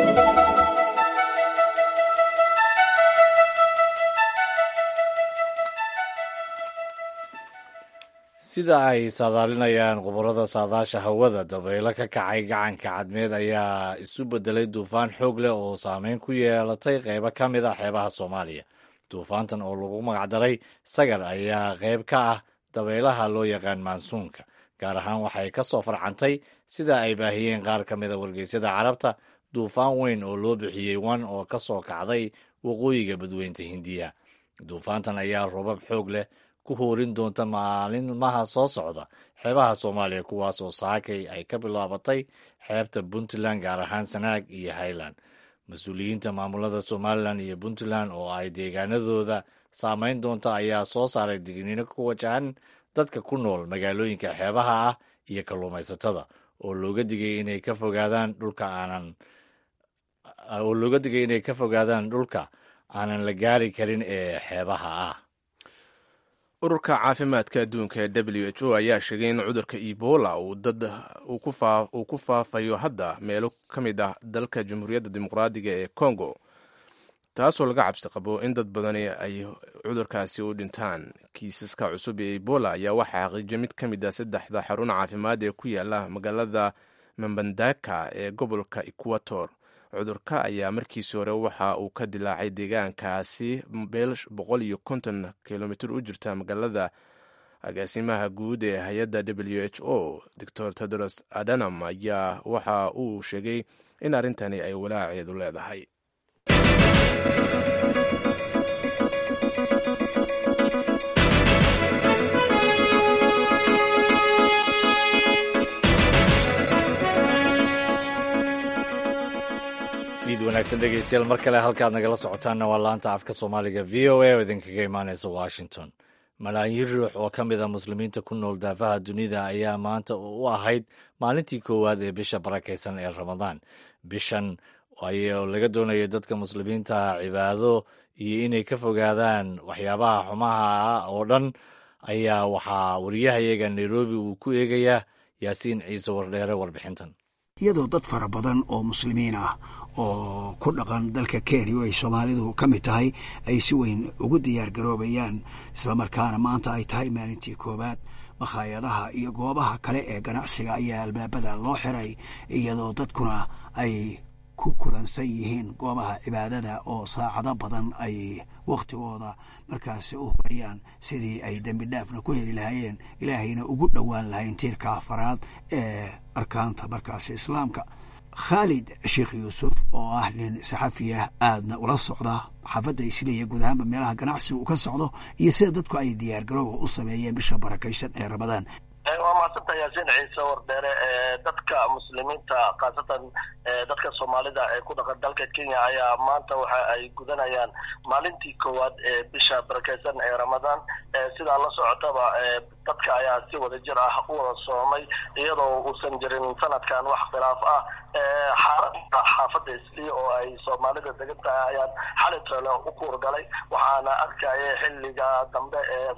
sida ay saadaalinayaan khubarada saadaasha hawada dabaylo ka kacay gacanka cadmeed ayaa isu bedelay duufaan xoog leh oo saameyn ku yeelatay qeybo ka mid ah xeebaha soomaaliya. duufaantan oo lagu magacdaray sagar ayaa qeyb ka ah dabaylaha loo yaqaan maansuunka, gaar ahaan waxay ka soo farcantay sida ay baahiyeen qaar ka mida wargeysyada carabta duufaan weyn oo loo bixiyey wan oo ka soo kacday waqooyiga badweynta hindiya. duufaantan ayaa robab xoog leh ku hoorin doonta maalinmaha soo socda xeebaha soomaaliya, kuwaas oo saakay ay ka bilaabatay xeebta puntland gaar ahaan sanaag iyo highland. mas-uuliyiinta maamulada somalilan iyo puntland oo ay deegaanadooda saameyn doonta ayaa soo saaray digniino ku wajahan dadka ku nool magaalooyinka xeebaha ah iyo kalluumaysatada oo looga digay inay ka fogaadaan dhulka aanan oo looga digay inay ka fogaadaan dhulka aanan la gaari karin ee xeebaha ah. ururka caafimaadka adduunka ee w h o ayaa sheegay in cudurka ebola uu dad uu ku faafayo hadda meelo ka mid ah dalka jamhuuriyadda dimuqraadiga ee congo. taasoo laga cabsi qabo in dad badani ay cudurkaasi u dhintaan. kiisaska cusub ee ebola ayaa waxaa xaqiijiyay mid ka mid ah saddexda xarun caafimaad ee ku yaala magaalada mambandaka ee gobolka equator. cudurka ayaa markiisi hore waxa uu ka dilaacay deegaankaasi meel boqol iyo konton kilomitr u jirta magaalada. agaasimaha guud ee hay-adda w h o doctor tedros adanam ayaa waxa uu sheegay in arrintani ay walaaceedu leedahay. fiid wanaagsan dhegeystayaal, mar kale halkaad nagala socotaanna waa laanta afka soomaaliga v o a oo idinkaga imaaneysa washington. malaayiin ruux oo ka mid a muslimiinta ku nool daafaha dunida ayaa maanta u ahayd maalintii koowaad ee bisha barakaysan ee ramadaan. bishan oo laga doonayo dadka muslimiinta cibaado iyo inay ka fogaadaan waxyaabaha xumaha ah oo dhan ayaa waxaa wariyahayaga nairobi uu ku eegayaa yaasiin ciise wardheere warbixintan. iyadoo dad fara badan oo muslimiin ah oo ku dhaqan dalka kenya oo ay soomaalidu ka mid tahay ay si weyn ugu diyaar garoobayaan, islamarkaana maanta ay tahay maalintii koowaad, makhaayadaha iyo goobaha kale ee ganacsiga ayaa albaabada loo xiray, iyadoo dadkuna ay ku kulansan yihiin goobaha cibaadada oo saacado badan ay wakhtigooda markaasi u horayaan sidii ay dembi dhaafna ku heli lahaayeen, ilaahayna ugu dhowaan lahayn tiirka afaraad ee arkaanta markaasi islaamka. khaalid sheekh yuusuf oo ah nin saxafiya aadna ula socda xaafadda isliya guud ahaanba meelaha ganacsiga uu ka socdo iyo sida dadku ay diyaar garowga u sameeyeen bisha barakaysan ee ramadaan. waa mahadsanta yaasiin ciise wardheere. dadka muslimiinta khaasatan dadka soomaalida ee ku dhaqan dalka kenya ayaa maanta waxa ay gudanayaan maalintii koowaad ee bisha barakaysan ee ramadaan. sidaa la socotaba dadka ayaa si wada jir ah u wada soomay iyadoo uusan jirin sanadkan wax khilaaf ah. xaaladda xaafadda isliya oo ay soomaalida degan tahay ayaan xali tole u kuurgalay, waxaana arkaya xilliga dambe ee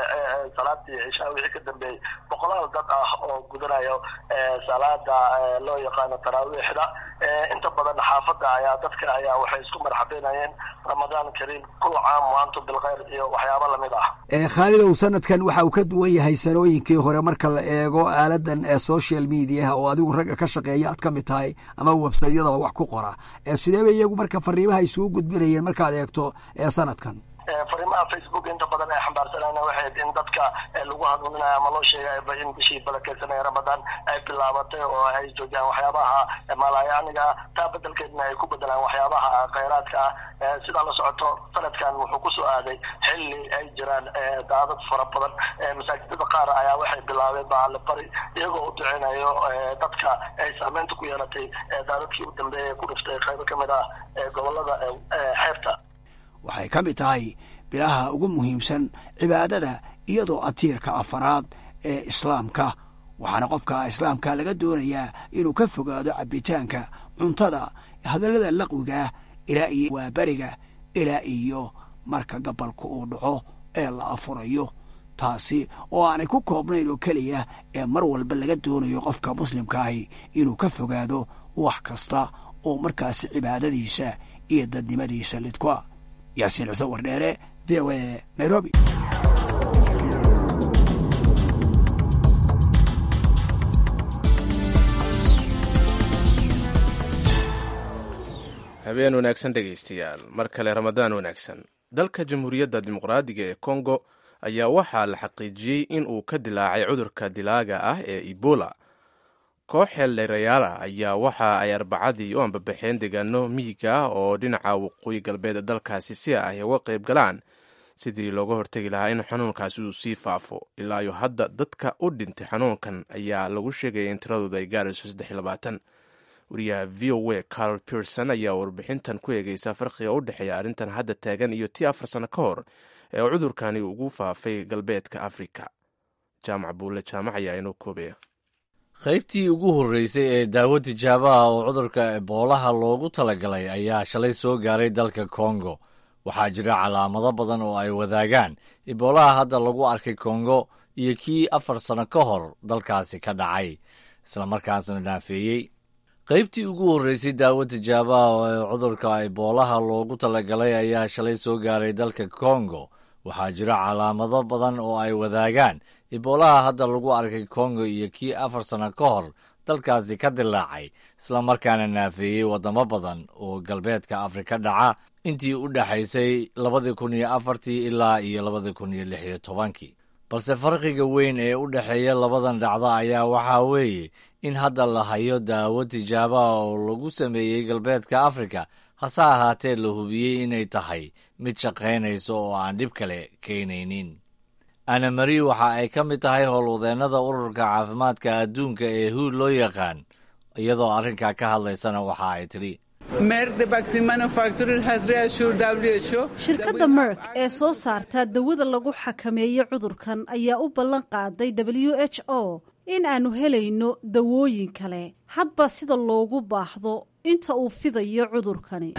salaadii cishaa wixii ka dambeeyey boqolaal dad ah oo gudanayo salaada loo yaqaano taraawiixda. inta badan xaafadda ayaa dadka ayaa waxay isku marxabeynayeen ramadaan kariim, kul caam waantum bilkhayr iyo waxyaaba lamid ah. khaalidow, sanadkan waxa uu ka duwan yahay sanooyinkii hore marka la eego aaladan ee social mediaha oo adigu ragga ka shaqeeya aad ka mid tahay ama websaytyadaba wax ku qora. sideeba iyagu marka fariimaha isugu gudbinayeen markaad eegto ee sanadkan? fariimaha facebook inta badan ay xambaarsanayna waxay in dadka lagu hanuuninayo ama loo sheegayba in bishii barakaysan ee ramadaan ay bilaabatay oo ay joojiyaan waxyaabaha malaayaniga ah, taa bedelkeedna ay ku bedelaan waxyaabaha khayraadka ah. sidaa la socoto sanadkan wuxuu ku soo aaday xilli ay jiraan daadad fara badan. masaajidada qaar ayaa waxay bilaabeen baale bari iyagoo u duceynayo dadka ay saameynta ku yeelatay daadadkii u dambeeyay ku dhiftay qaybo ka mid ah gobolada xeebta. waxay ka mid tahay bilaha ugu muhiimsan cibaadada iyadoo atiirka afaraad ee islaamka, waxaana qofka islaamka laga doonayaa inuu ka fogaado cabitaanka, cuntada, hadallada laqwiga ilaa iyo waaberiga ilaa iyo marka gabalka uu dhaco ee la afurayo, taasi oo aanay ku koobnayn oo keliya ee mar walba laga doonayo qofka muslimkaahi inuu ka fogaado wax kasta oo markaasi cibaadadiisa iyo dadnimadiisa lidkoa. yaasiin ciise wardheere, v o a, nairobi. habeen wanaagsan dhegaystayaal, mar kale ramadaan wanaagsan. dalka jamhuuriyadda dimuqraadiga ee kongo ayaa waxaa la xaqiijiyey in uu ka dilaacay cudurka dilaaga ah ee ebola. koox xeeldheerayaala ayaa waxa ay arbacadii u ambabaxeen deegaano miyiga ah oo dhinaca waqooyi galbeed dalkaasi si ay uga qayb galaan sidii looga hortegi lahaa in xanuunkaasi uu sii faafo. ilaa iyo hadda dadka u dhintay xanuunkan ayaa lagu sheegaya in tiradooda ay gaarayso saddex iyo labaatan. wariyaha v o a carl pierson ayaa warbixintan ku eegeysa farqiga u dhexeeya arrintan hadda taagan iyo tii afar sano ka hor ee cudurkani ugu faafay galbeedka afrika. jaamac buulle jaamac ayaa inoo koobaya. qaybtii ugu horreysay ee daawo tijaabaha oo cudurka eboolaha loogu talagalay ayaa shalay soo gaaray dalka kongo. waxaa jira calaamado badan oo ay wadaagaan eboolaha hadda lagu arkay kongo iyo kii afar sano ka hor dalkaasi ka dhacay, islamarkaasna dhaafeeyey. qaybtii ugu horreysay daawo tijaabo ah oo ee cudurka iboolaha loogu talagalay ayaa shalay soo gaaray dalka kongo waxaa jira calaamado badan oo ay wadaagaan iboolaha hadda lagu arkay kongo iyo kii afar sano ka hor dalkaasi ka dilaacay islamarkaana naafeeyey waddamo badan oo galbeedka afrika dhaca intii u dhexaysay labadii kun iyo afartii ilaa iyo labadii kun iyo lix iyo tobankii balse farqiga weyn ee u dhexeeya labadan dhacdo ayaa waxaa weeye in hadda la hayo daawo tijaabo ah oo lagu sameeyey galbeedka afrika hase ahaatee la hubiyey inay tahay mid shaqaynaysa oo aan dhib kale keenaynin ana mari waxa ay ka mid tahay howlwadeennada ururka caafimaadka adduunka ee hu loo yaqaan iyadoo arrinkaa ka hadlaysana waxa ay tidhi shirkadda merk ee soo saarta dawada lagu xakameeyo cudurkan ayaa u ballan qaaday w h o in aanu helayno dawooyin kale hadba sida loogu baahdo inta uu fidayo cudurkani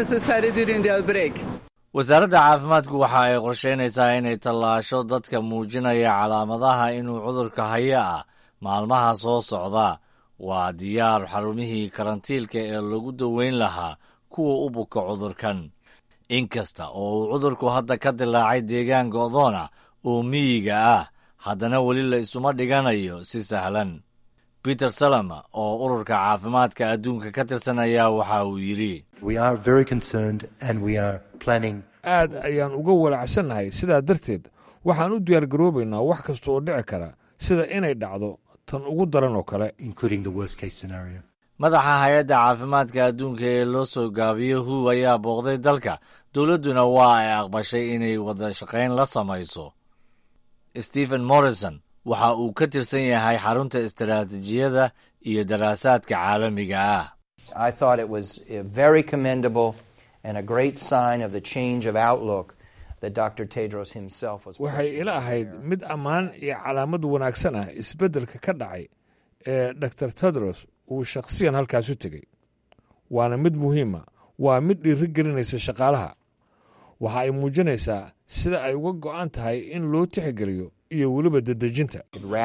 wasaaradda caafimaadku waxa ay qorshaynaysaa inay tallaasho dadka muujinaya calaamadaha inuu cudurka hayo ah maalmaha soo socda waa diyaar xarumihii karantiilka ee lagu daweyn lahaa kuwa u buka cudurkan inkasta oo uu cudurku hadda ka dilaacay deegaan go'doona oo miyiga ah haddana weli la isuma dhiganayo si sahlan peter salama oo ururka caafimaadka adduunka ka tirsan ayaa waxa uu yidhi aad ayaan uga walacsannahay sidaa darteed waxaan u diyaargaroobaynaa wax kasta oo dhici kara sida inay dhacdo tan ugu daran oo kale madaxa hay-adda caafimaadka adduunka ee loo soo gaabiyo hu ayaa booqday dalka dowladduna waa ay aqbashay inay wada shaqayn la samayso stephen morrison waxa uu ka tirsan yahay xarunta istaraatiijiyada iyo daraasaadka caalamiga ah waxay ila ahayd mid ammaan iyo calaamad wanaagsan ah isbeddelka ka dhacay ee dor tedros uu shakhsiyan halkaas u tegey waana mid muhiima waa mid dhiiri gelinaysa shaqaalaha waxa ay muujinaysaa sida ay uga go'an tahay in loo tixgeliyo iyo weliba dedejinta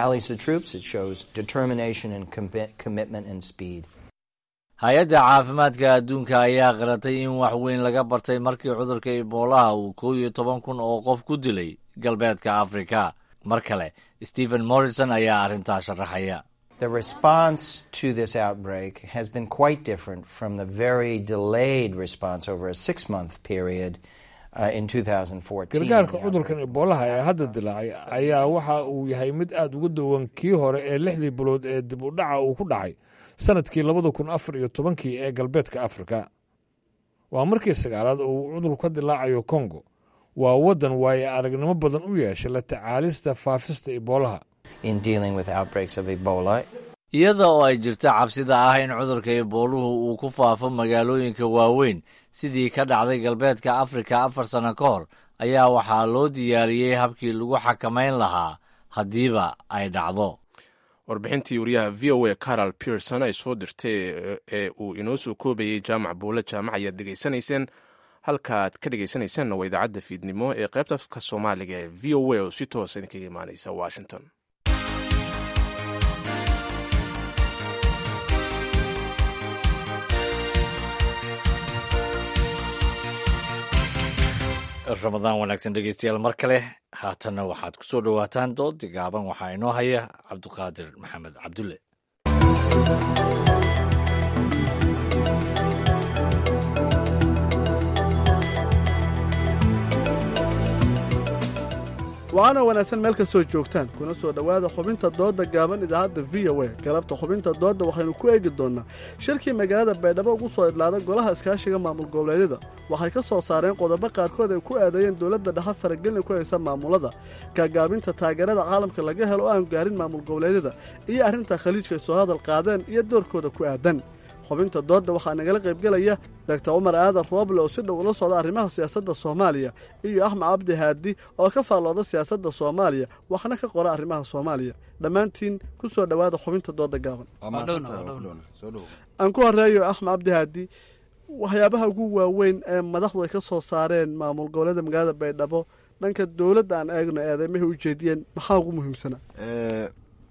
hay-adda caafimaadka adduunka ayaa qaratay in wax weyn laga bartay markii cudurka iboolaha uu kow iyo toban kun oo qof ku dilay galbeedka afrika mar kale stephen morrison ayaa arrintaa sharaxaya The response to this outbreak has been quite different from the very delayed response over a six-month period uh, in two thousand fourteen. gargaarka cudurkan iboolaha ee hadda dilaacay ayaa waxa uu yahay mid aad uga duwan kii hore ee lixdii bilood ee dib u dhaca uu ku dhacay sanadkii labada kun afar iyo tobankii ee galbeedka afrika waa markii sagaalaad oo uu cudurku ka dilaacayo kongo waa waddan waaye aragnimo badan u yeeshay la tacaalista faafista iboolaha in dealing with outbreaks of Ebola. iyada oo ay jirta cabsida ah in cudurka ibooluhu uu ku faafo magaalooyinka waaweyn sidii ka dhacday galbeedka afrika afar sano ka hor ayaa waxaa loo diyaariyey habkii lagu xakamayn lahaa haddiiba ay dhacdo warbixintii wariyaha v o a carol pierson ay soo dirtay ee uu inoo soo koobayey jaamac buule jaamac ayaad dhegaysanayseen halkaaad ka dhegaysanaysaanna waa idaacadda fiidnimo ee qaybta afka soomaaliga ee v o a oo si toosa idinkaga imaanaysa washington. ramadaan wanaagsan dhegeystayaal mar kale haatanna waxaad ku soo dhowaataan dooddi gaaban waxaa inoo haya cabdiqaadir maxamed cabdulle waxaana wanaagsan meel kastoo joogtaan kuna soo dhowaada xubinta doodda gaaban idaacadda v o a galabta xubinta doodda waxaynu ku eegi doonnaa shirkii magaalada baydhabo ugu soo idlaada golaha iskaashiga maamul goboleedyada waxay ka soo saareen qodobo qaarkood ay ku aadayeen dowladda dhexe faragelin ku haysa maamulada gaagaabinta taageerada caalamka laga helo oo aan gaarin maamul goboleedyada iyo arrinta khaliijka ay soo hadal qaadeen iyo doorkooda ku aadan xubinta doodda waxaa nagala qaybgelaya doctor cumar aadan rooble oo si dhow ula socda arrimaha siyaasadda soomaaliya iyo axmed cabdi haadi oo ka faallooda siyaasadda soomaaliya waxna ka qora arrimaha soomaaliya dhammaantiin ku soo dhowaada xubinta doodda gaaban aan ku horeeyo axmed cabdi haadi waxyaabaha ugu waaweyn ee madaxdu ay ka soo saareen maamul goboleeda magaalada baydhabo dhanka dowladda aan eegno eedeymahay u jeediyeen maxaa ugu muhiimsanaa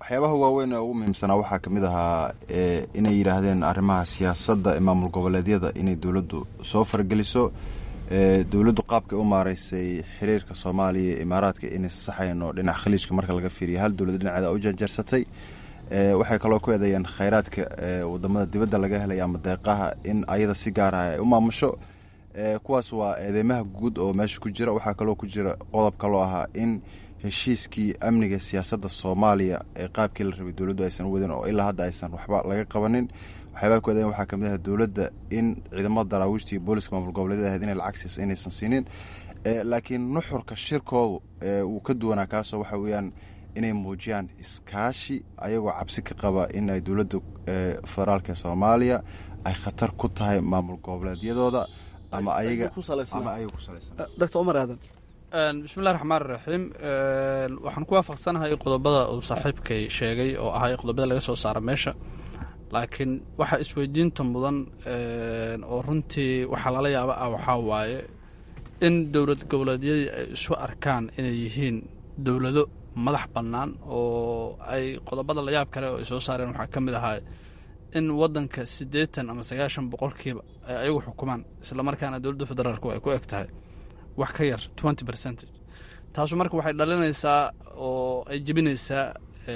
waxyaabaha waaweyn ee ugu muhiimsanaa waxaa ka mid ahaa inay yidhaahdeen arrimaha siyaasadda ee maamul goboleedyada inay dowladdu soo fargeliso. dowladdu qaabkay u maaraysay xiriirka soomaaliya imaaraadka inaysa saxayn oo dhinaca khaliijka marka laga fiiriya hal dowlad dhinaceeda u janjarsatay. waxay kaloo ku eedeeyeen khayraadka wadamada dibadda laga helaya ama deeqaha in ayada si gaar ah ay u maamusho. kuwaas waa eedeymaha guud oo meesha ku jira. waxaa kaloo ku jira qodob kaloo ahaa in heshiiskii amniga siyaasadda soomaaliya ee qaabkii la rabay dowladdu aysan wadin oo ilaa hadda aysan waxba laga qabanin. waxyaabaa ku eedeyn waxaa kamid ah dowladda in ciidamada daraawiishta iyo booliska maamul goboleedyada ahayd inay lacag siisa inaysan siinin. laakiin nuxurka shirkoodu uu ka duwanaa kaasoo waxa weeyaan inay muujiyaan iskaashi ayagoo cabsi ka qaba in ay dowladda federaalka ee soomaaliya ay khatar ku tahay maamul goboleedyadooda ama ayaga ama ayaga ku salaysan. doctor cumar aadan. bismillahi raxmaan raxiim. waxaan ku waafaqsanahay qodobada uu saaxiibkay sheegay oo ahay qodobada laga soo saara meesha, laakiin waxa isweydiinta mudan oo runtii waxaa lala yaaba ah waxaa waaye in dowlad goboleedyadii ay isu arkaan inay yihiin dowlado madax bannaan oo ay qodobada layaab kale oo ay soo saareen waxaa ka mid ahaa in waddanka siddeetan ama sagaashan boqolkiiba ay ayagu xukumaan islamarkaana dowladda federaalku ay ku eg tahay wax ka yar twenty percentage. taasu marka waxay dhalinaysaa oo ay jebinaysaa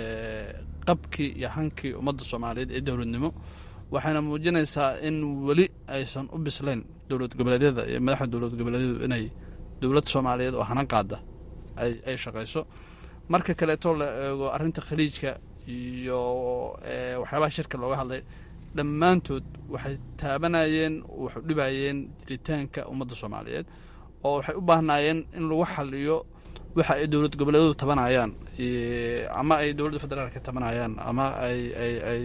qabkii iyo hankii ummadda soomaaliyeed ee dowladnimo, waxayna muujinaysaa in weli aysan u bislayn dowlad goboleedyada iyo madaxda dowlad goboleedyadu inay dowlad soomaaliyeed oo hanan qaada ay shaqayso. marka kaleeto la eego arrinta khaliijka iyo waxyaabaha shirka looga hadlay dhammaantood waxay taabanayeen waxu dhibayeen jiritaanka ummadda soomaaliyeed oo waxay u baahnaayeen in lagu xaliyo waxa ay dowlad goboleedyadu tabanayaan ama ay dowladda federaalka tabanayaan ama ay ay ay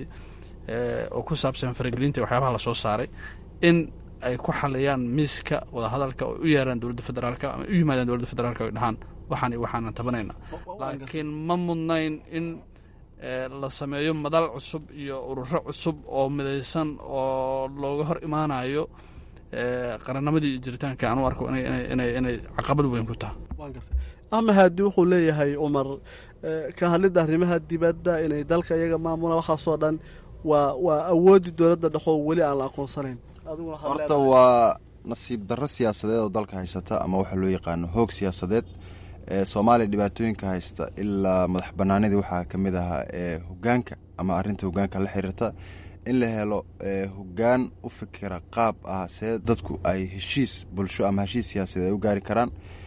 oo ku saabsan faragelinta waxyaabaha la soo saaray in ay ku xaliyaan miiska wadahadalka oo u yeeraan dowladda federaalka ama u yimaadaan dowladda federaalka oo dhahaan waxaan waxaanan tabanayna. laakiin ma mudnayn in la sameeyo madal cusub iyo ururo cusub oo midaysan oo looga hor imaanayo qarannimadii iyo jiritaanka aan u arko inay caqabad weyn ku tahay. ama haddii wuxuu leeyahay cumar ka hadlidda arrimaha dibadda inay dalka iyaga maamulaan waxaasoo dhan waa waa awooddii dowladda dhexoo weli aan la aqoonsanayn. horta waa nasiib darro siyaasadeed oo dalka haysata ama waxa loo yaqaano hoog siyaasadeed. soomaaliya dhibaatooyinka haysta ilaa madax banaanidii waxaa ka mid ahaa hogaanka ama arrinta hogaanka la xiriirta in la helo hogaan u fikira qaab ah see dadku ay heshiis bulsho ama heshiis siyaasadeed ay u gaari karaan.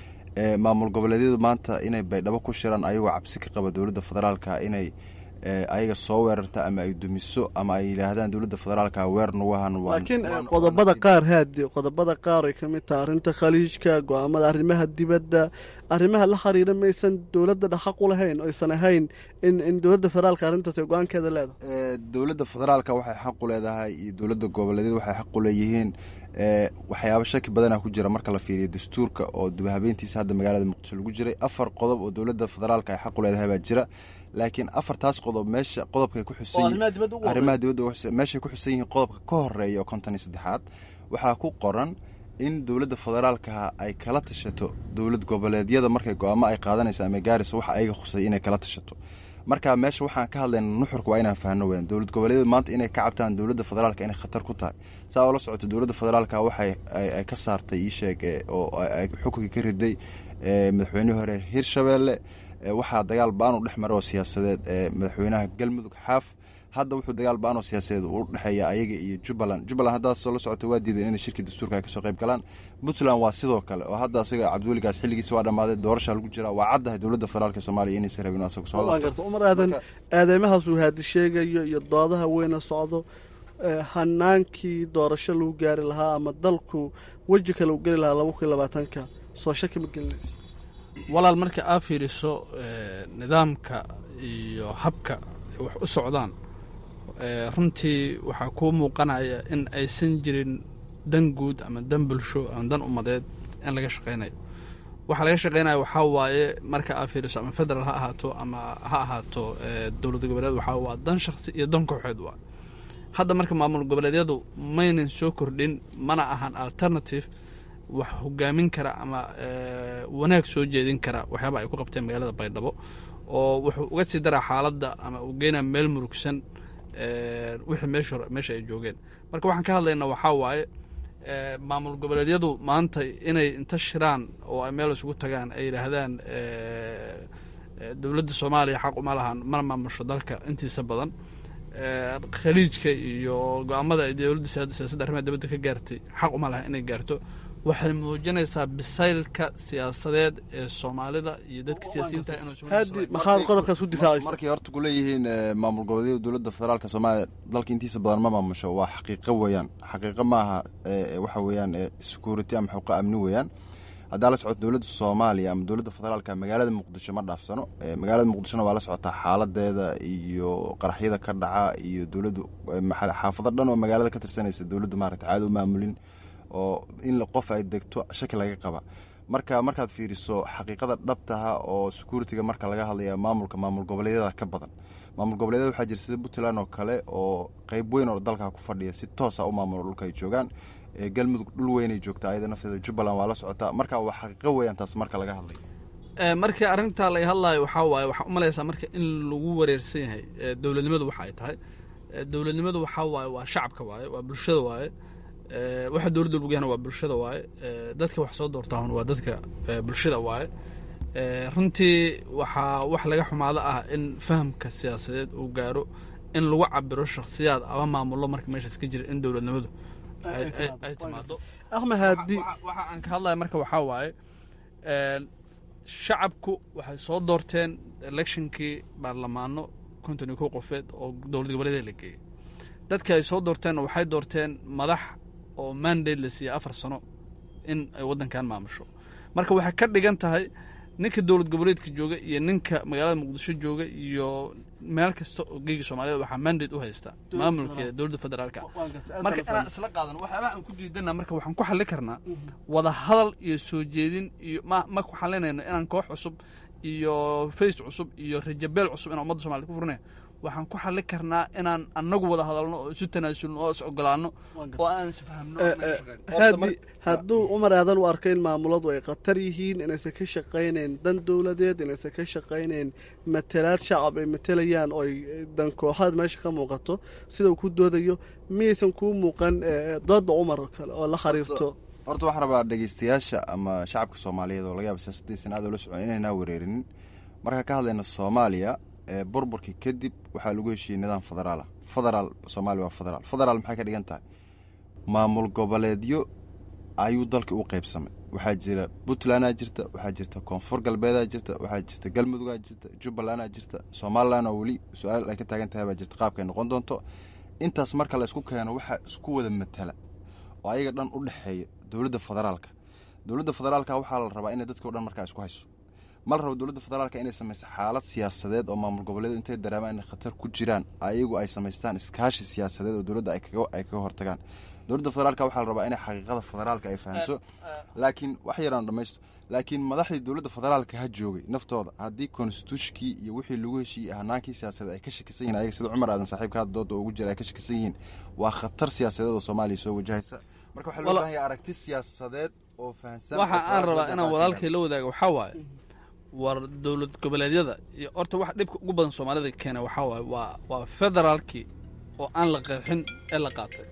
maamul goboleedyadu maanta inay baydhabo ku shiraan ayagoo cabsi ka qaba dowladda federaalka inay ayaga soo weerarta ama ay dumiso ama ay yidhaahdaan dowladda federaalka weer nagu ahan. laakiin qodobada qaar haadi qodobada qaar ay ka mid tahay arrinta khaliijka, go-aamada arrimaha dibadda, arrimaha la xiriira maysan dowladda dhaqaq u lahayn oo aysan ahayn in in dowladda federaalka arrintaas ay go-aankeeda leedahay. dowladda federaalka waxay xaq u leedahay iyo dowladda goboleedyada waxay xaq u leeyihiin. waxyaaba shaki badana ku jira marka la fiiriyo dastuurka oo dibhabeentiisa hadda magaalada muqdisho lagu jiray afar qodob oo dowladda federaalka ay xaq u leedahay baa jira. laakiin afartaas qodob meesha qodobkay ku xusan arrimaha dibadda meeshay ku xusan yihiin qodobka ka horeeya oo konton iyo saddexaad waxaa ku qoran in dowladda federaalka ay kala tashato dowlad goboleedyada markay go-aamo ay qaadanaysa ama gaarayso waxa ayaga khusay inay kala tashato. marka meesha waxaan ka hadlayna nuxurka waa inaan fahno weyn dowlad goboleedyada maanta inay ka cabtaan dowladda federaalka inay khatar ku tahay. saa oo la socoto dowladda federaalka waxay ay ka saartay ii sheeg oo ay xukunkii ka riday madaxweynihii hore hirshabeelle. waxaa dagaal ba-an u dhex mara oo siyaasadeed ee madaxweynaha galmudug xaaf. hadda wuxuu dagaal ba-an oo siyaasadeed u dhexeeya ayaga iyo jubbaland. jubbaland haddaasoo la socota waa diideen inay shirkii dastuurka ay kasoo qayb galaan. puntland waa sidoo kale oo hadda asaga cabdiweligaas xilligiisa waa dhammaaday doorashaa lagu jiraa. waa caddahay dowladda federaalka soomaaliya inaysan rabin asaga soo laabto. umar aadan aadeymahaas uu haadi sheegayo iyo doodaha weyna socdo hanaankii doorasho lagu gaari lahaa ama dalku weji kale u geli lahaa laba kun iyo labaatanka soo shaki ma gelinayso. walaal marka aa fiiriso nidaamka iyo habka wax u socdaan runtii waxaa kuu muuqanaya in aysan jirin dan guud ama dan bulsho ama dan ummadeed in laga shaqaynayo. waxaa laga shaqaynaya waxaa waaye marka aa fiiriso ama federal ha ahaato ama ha ahaato dowlad goboleed waxaa waa dan shakhsi iyo dan kooxeed waa. hadda marka maamul goboleedyadu maynan soo kordhin mana ahan alternative wax hogaamin kara ama wanaag soo jeedin kara waxyaaba ay ku qabteen magaalada baydhabo oo wuxuu uga sii daraa xaaladda ama uu geynaa meel murugsan wixii meesha meesha ay joogeen marka waxaan ka hadlaynaa waxaa waaye maamul goboleedyadu maanta inay inta shiraan oo ay meel isugu tagaan ay yidhaahdaan dowladda soomaaliya xaq uma lahan mana maamusho dalka intiisa badan khaliijka iyo go-aamada ay dowladda siyaasadda arrimaha dibadda ka gaartay xaq uma laha inay gaarto waxay muujinaysaa bisaylka siyaasadeed ee soomaalida iyo dadka siyaasiyiinta haadi maxaad qodobkaas u difaacaysa markay horta ku leeyihiin maamul goboleedyada dowladda federaalka soomaaliya dalka intiisa badan ma maamusho waa xaqiiqo weeyaan xaqiiqo maaha waxa weeyaan security ama xuquuq amni weeyaan haddaa la socoto dowladda soomaaliya ama dowladda federaalka magaalada muqdisho ma dhaafsano magaalada muqdishona waa la socotaa xaaladeeda iyo qaraxyada ka dhaca iyo dowladdu xaafado dhan oo magaalada ka tirsanaysa dowladdu maaragta caado u maamulin oo in qof ay degto shaki laga qaba marka markaad fiiriso xaqiiqada dhabtaha oo security-ga marka laga hadlaya maamulka maamul goboleedyada ka badan maamul goboleedyada waxaa jira sida puntland oo kale oo qeyb weyn oo dalka ku fadhiya si toosa u maamulo dhulka ay joogaan galmudug dhul weynay joogtaa ayada nafteeda jubbaland waa la socotaa marka waa xaqiiqo weeyaan taas marka laga hadlayo markii arrintaa laga hadlayo waxaa waaye waxaa umalaysaa marka in lagu wareersan yahay dowladnimadu waxa ay tahay dowladnimadu waxaa waaye waa shacabka waaye waa bulshada waaye waxa dowladda lagu yahana waa bulshada waaye dadka wax soo doortaahun waa dadka bulshada waaye runtii waxaa wax laga xumaado ah in fahamka siyaasadeed uu gaaro in lagu cabiro shakhsiyaad ama maamullo marka meeshaas ka jira in dowladnimadu ay timaado axmed haadi waxa aan ka hadlaya marka waxaa waaye shacabku waxay soo doorteen electionkii baarlamaano konton iyo kow qofeed oo dowlad goboleeda la geeyey dadka ay soo doorteen waxay doorteen madax oo mandate la siiyey afar sano in ay waddankan maamusho marka waxay ka dhigan tahay ninka dowlad goboleedka jooga iyo ninka magaalada muqdisho jooga iyo meel kasta oo geega soomaaliyed waxaa mandate u haysta maamulkeeda dowladda federaalka marka inaan isla qaadano waxyaabaha aan ku diidana marka waxaan ku xalli karnaa wada hadal iyo soo jeedin iyo ma ma ku xalinayno inaan koox cusub iyo face cusub iyo rajabeel cusub inaan ummadda soomaaliyed ku furnay waxaan ku xalli karnaa inaan annagu wada hadalno oo isu tanaasulno oo is ogolaano oo aan isfahamno haadi hadduu cumar aadan u arkay in maamuladu ay khatar yihiin inaysan ka shaqaynayn dan dowladeed inaysan ka shaqaynayn matalaad shacab ay matelayaan oo ay dan kooxaad meesha ka muuqato sida uu ku doodayo miyaysan kuu muuqan dooda cumar oo kale oo la xiriirto horta waxaan rabaa dhegeystayaasha ama shacabka soomaaliyeed oo laga yaaba siyaasaddiisan aad oola socon inaynaa wereerinin marka ka hadlayna soomaaliya burburkii kadib waxaa lagu heshiiyey nidaam federaal ah federaal soomaaliya waa federaal federaal maxay ka dhigan tahay maamul goboleedyo ayuu dalka u qaybsamay waxaa jira puntlandaa jirta waxaa jirta koonfur galbeedaa jirta waxaa jirta galmudugaa jirta jubbalandaa jirta somalilan oo weli su-aal ay ka taagan tahay baa jirta qaabkay noqon doonto intaas marka la isku keeno waxaa isku wada matala oo ayaga dhan u dhexeeya dowladda federaalka dowladda federaalka waxaa la rabaa inay dadka o dhan markaa isku hayso ma la rabo dowladda federaalka inay samaysa xaalad siyaasadeed oo maamul goboleed intay dareemaan inay khatar ku jiraan ayagu ay samaystaan iskaashi siyaasadeed oo dowladda ay kaga hortagaan dowladda federaalka waxaa la rabaa inay xaqiiqada federaalka ay fahanto laakiin wax yaraan dhamaysto laakiin madaxdii dowladda federaalka ha joogay naftooda haddii constitutionkii iyo wixii lagu heshiiyey hanaankii siyaasadeed ay ka shakisan yihin ayaga sida cumar aadan saaxiibka hadda dooda ugu jira ay ka shakisan yihiin waa khatar siyaasadeed oo soomaaliya soo wajahaysa marka waxaa loo baahan yahay aragti siyaasadeed oo fahansan waxa aan rabaa inaan walaalkay la wadaago waxaa waaye war dowlad goboleedyada iyo horta wax dhibka ugu badan soomaalida keena waxaa waaye waa waa federaalkii oo aan la qeexin ee la qaatay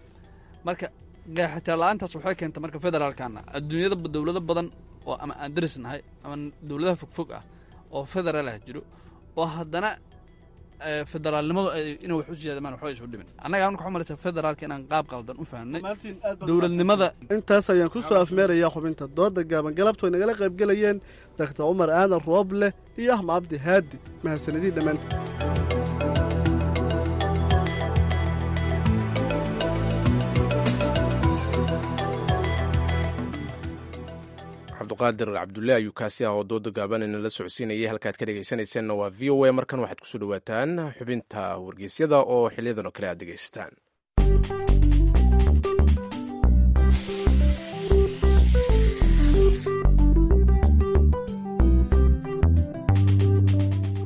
marka qeexitaan la-aantaas waxay keentay marka federaalkaana adduunyada dowlado badan oo ama aan daris nahay ama dowladaha fogfog ah oo federaal ah jiro oo haddana federaalnimadu inay wax u siyaadamaan waxba isu dhimin annaga marka waxu malaysa federaalka inaan qaab qaldan u fahamnay dowladnimada intaas ayaan ku soo afmeerayaa xubinta dooda gaaban galabtu ay nagala qayb gelayeen daktar cumar aadan rooble iyo axmed cabdi haadi mahadsanidii dhammaantii cabduqaadir cabdullaahi ayuu kaasi ah oo dooda gaabanayna la socodsiinayay halkaad ka dhegaysanaysaanna waa v o a markan waxaad kusoo dhawaataan xubinta wargeysyada oo xiliyadan oo kale aad dhegaysataan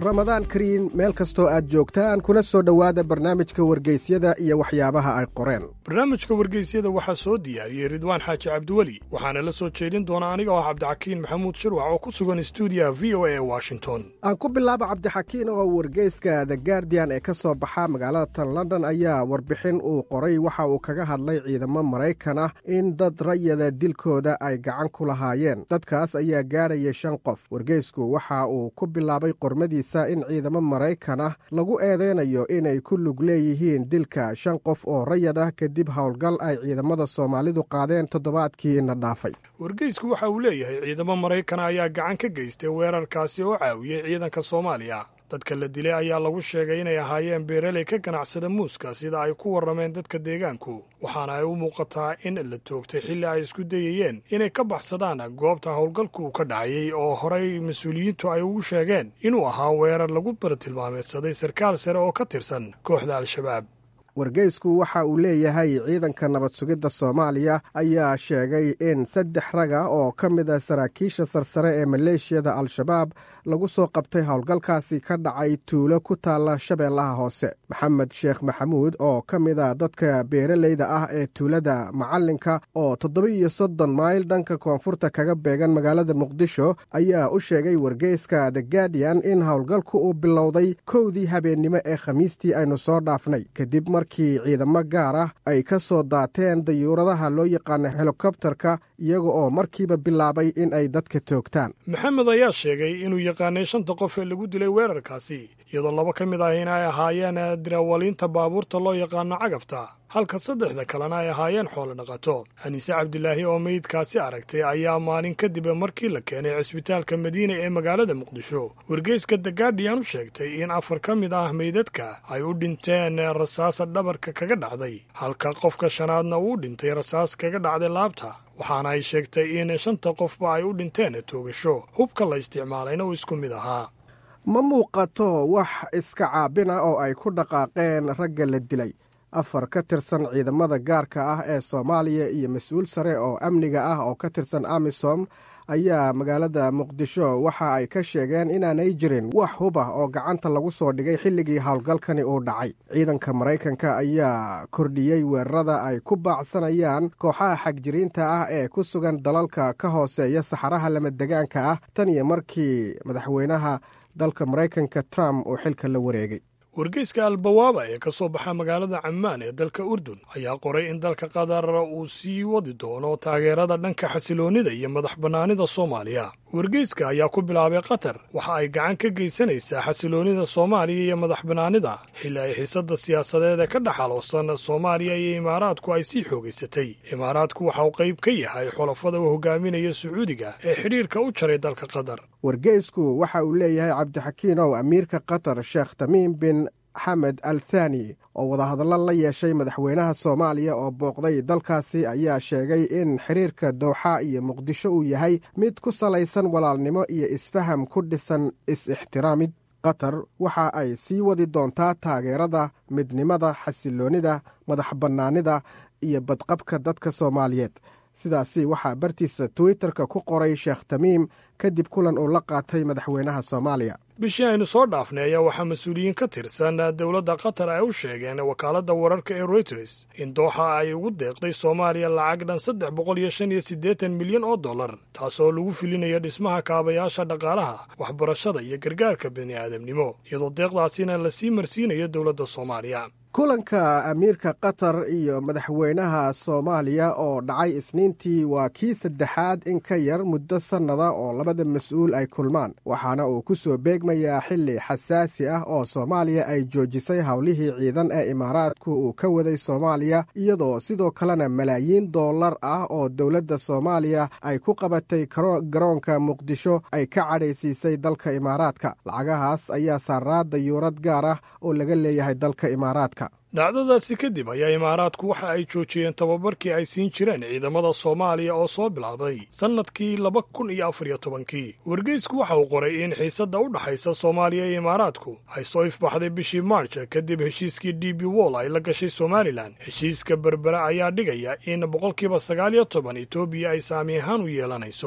ramadaan kariin meel kastoo aad joogtaan kuna soo dhowaada barnaamijka wargeysyada iyo waxyaabaha ay qoreen. barnaamijka wargeysyada waxaa soo diyaariyey ridwaan xaaji cabdiweli waxaana la soo jeedin doona aniga oo cabdixakiin maxamuud shirwac oo ku sugan stuudiyaha v o a ee washington. aan ku bilaabo cabdixakiin oo wargeyska the guardian ee ka soo baxa magaalada tan london ayaa warbixin uu qoray waxa uu kaga hadlay ciidamo maraykan ah in dad rayada dilkooda ay gacan ku lahaayeen. dadkaas ayaa gaadhaya shan qof. wargeysku waxa uu ku bilaabay qormadiisa in ciidamo maraykan ah lagu eedeynayo inay ku lug leeyihiin dilka shan qof oo rayad ah kadib howlgal ay ciidamada soomaalidu qaadeen toddobaadkiina dhaafay. wargeysku waxa uu leeyahay ciidamo maraykan ayaa gacan ka geystay weerarkaasi oo caawiyey ciidanka soomaaliya. dadka la dilay ayaa lagu sheegay inay ahaayeen beeraley ka ganacsada muuska sida ay ku warrameen dadka deegaanku waxaana ay u muuqataa in la toogtay xilli ay isku dayayeen inay ka baxsadaan goobta howlgalku ka dhacayay oo horay mas-uuliyiintu ay ugu sheegeen inuu ahaa weerar lagu bartilmaameedsaday sarkaal sare oo ka tirsan kooxda al-shabaab. wargeysku waxa uu leeyahay ciidanka nabad sugidda soomaaliya ayaa sheegay in saddex raga oo ka mid a saraakiisha sarsare ee maleeshiyada al-shabaab lagu soo qabtay howlgalkaasi ka dhacay tuulo ku taalla shabeellaha hoose. maxamed sheekh maxamuud oo ka mid a dadka beeraleyda ah ee tuulada macallinka oo toddoba-iyo soddon mayl dhanka koonfurta kaga beegan magaalada muqdisho ayaa u sheegay wargeyska the guardian in howlgalku uu bilowday kowdii habeennimo ee khamiistii aynu soo dhaafnay kadib markii ciidamo gaar ah ay ka soo daateen dayuuradaha loo yaqaano helikobtarka iyaga oo markiiba bilaabay in ay dadka toogtaan. maxamed ayaa sheegay inuu yaqaanay shanta qof ee lagu dilay weerarkaasi iyadoo laba ka mid ah in ay ahaayeen dirawaliinta baabuurta loo yaqaano cagafta halka saddexda kalena ay ahaayeen xoolo dhaqato. aniise cabdilaahi oo meydkaasi aragtay ayaa maalin kadib markii la keenay cisbitaalka madiina ee magaalada muqdisho wargeyska the guardian u sheegtay in afar ka mid ah meydadka ay u dhinteen rasaasa dhabarka kaga dhacday halka qofka shanaadna uu dhintay rasaas kaga dhacday laabta waxaana ay sheegtay in shanta qofba ay u dhinteen toogasho hubka la isticmaalayna uu isku mid ahaa. ma muuqato wax iska caabina oo ay ku dhaqaaqeen ragga la dilay. afar ka tirsan ciidamada gaarka ah ee soomaaliya iyo mas-uul sare oo amniga ah oo ka tirsan amisom ayaa magaalada muqdisho waxa ay ka sheegeen inaanay jirin wax hub ah oo gacanta lagu soo dhigay xilligii howlgalkani uu dhacay. ciidanka maraykanka ayaa kordhiyey weerarada ay ku baacsanayaan kooxaha xagjiriinta ah ee ku sugan dalalka ka hooseeya saxaraha lamadegaanka ah tan iyo markii madaxweynaha dalka maraykanka trump uu xilka la wareegay. wargeyska albawaaba ee ka soo baxa magaalada cammaan ee dalka urdun ayaa qoray in dalka qatar uu sii wadi doono taageerada dhanka xasiloonnida iyo madax bannaanida soomaaliya. wargeyska ayaa ku bilaabay qatar waxa ay gacan ka geysanaysaa xasiloonnida soomaaliya iyo madax bannaanida xilli ay xiisadda siyaasadeed ee ka dhexaloosan soomaaliya iyo imaaraadku ay sii xoogaysatay. imaaraadku waxa uu qayb ka yahay xulafada uu hogaaminaya sacuudiga ee xidhiirka u jaray dalka qatar. wargeysku waxa uu leeyahay cabdixakiinow amiirka qatar sheekh tamiim bin xamed al thani oo wadahadallo la yeeshay madaxweynaha soomaaliya oo booqday dalkaasi ayaa sheegay in xiriirka dooxa iyo muqdisho uu yahay mid ku salaysan walaalnimo iyo isfaham ku dhisan is-ixtiraamid. qatar waxa ay sii wadi doontaa taageerada midnimada xasiloonnida madax bannaanida iyo badqabka dadka soomaaliyeed. sidaasi waxaa bartiisa twitterka ku qoray sheekh tamiim kadib kulan uu la qaatay madaxweynaha soomaaliya. bishii aynu soo dhaafnay ayaa waxaa mas-uuliyiin ka tirsan dowladda qatar ay u sheegeen wakaaladda wararka ee reuters in dooxa ay ugu deeqday soomaaliya lacag dhan saddex boqol iyo shan iyo siddeetan milyan oo dollar taasoo lagu filinayo dhismaha kaabayaasha dhaqaalaha waxbarashada iyo gargaarka bini aadamnimo iyadoo deeqdaasina lasii marsiinayo dowladda soomaaliya. kulanka amiirka qatar iyo madaxweynaha soomaaliya oo dhacay isniintii waa kii saddexaad in ka yar muddo sannada oo labada mas-uul ay kulmaan waxaana uu ku soo beegmayaa xilli xasaasi ah oo soomaaliya ay joojisay howlihii ciidan ee imaaraadku uu ka waday soomaaliya iyadoo sidoo kalena malaayiin dollar ah oo dowladda soomaaliya ay ku qabatay garoonka muqdisho ay ka cadhaysiisay dalka imaaraadka. lacagahaas ayaa saaraa dayuurad gaar ah oo laga leeyahay dalka imaaraadka. dhacdadaasi kadib ayaa imaaraadku waxa ay joojiyeen tababarkii ay siin jireen ciidamada soomaaliya oo soo bilaabay sannadkii laba kun iyo afar iyo tobankii. wargeysku waxa uu qoray in xiisadda u dhaxaysa soomaaliya iyo imaaraadku ay soo ifbaxday bishii maarj kadib heshiiskii d b wol ay la gashay somalilan. heshiiska berbera ayaa dhigaya in boqolkiiba sagaal iyo toban etoobiya ay saami ahaan u yeelanayso.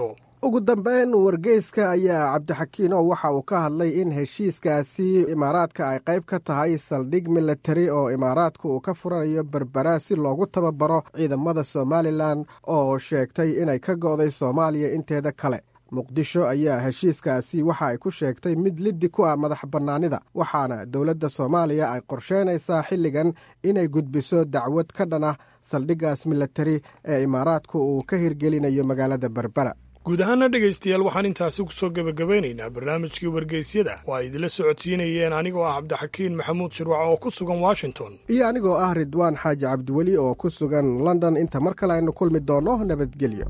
ugu dambeyn wargeyska ayaa cabdixakiino waxa uu ka hadlay in heshiiskaasi imaaraadka ay qayb ka tahay saldhig militari oo imaaraadku uu ka furanayo berbera si loogu tababaro ciidamada somalilan oo sheegtay inay ka go'day soomaaliya inteeda kale. muqdisho ayaa heshiiskaasi waxa ay ku sheegtay mid liddi ku ah madax bannaanida, waxaana dowladda soomaaliya ay qorsheynaysaa xilligan inay gudbiso dacwad ka dhan ah saldhiggaas militari ee imaaraadku uu ka hirgelinayo magaalada berbera. guud ahaana dhegaystayaal waxaan intaasi ku soo gebagabeynaynaa barnaamijkii wargeysyada oo ay idinla socodsiinayeen anigoo ah cabdixakiin maxamuud shirwac oo ku sugan washington iyo anigoo ah ridwaan xaaji cabdiweli oo ku sugan london. inta mar kale aynu kulmi doonno nabadgelyo.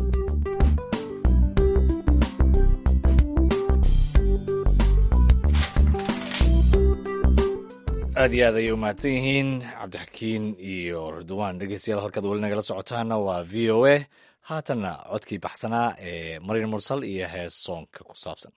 aad iyo aad ayay u mahadsan yihiin cabdixakiin iyo ridwaan. dhegeystayaal halkaad weli nagala socotaana waa v o a. haatanna codkii baxsanaa ee marin mursal iyo hees soonka ku saabsan.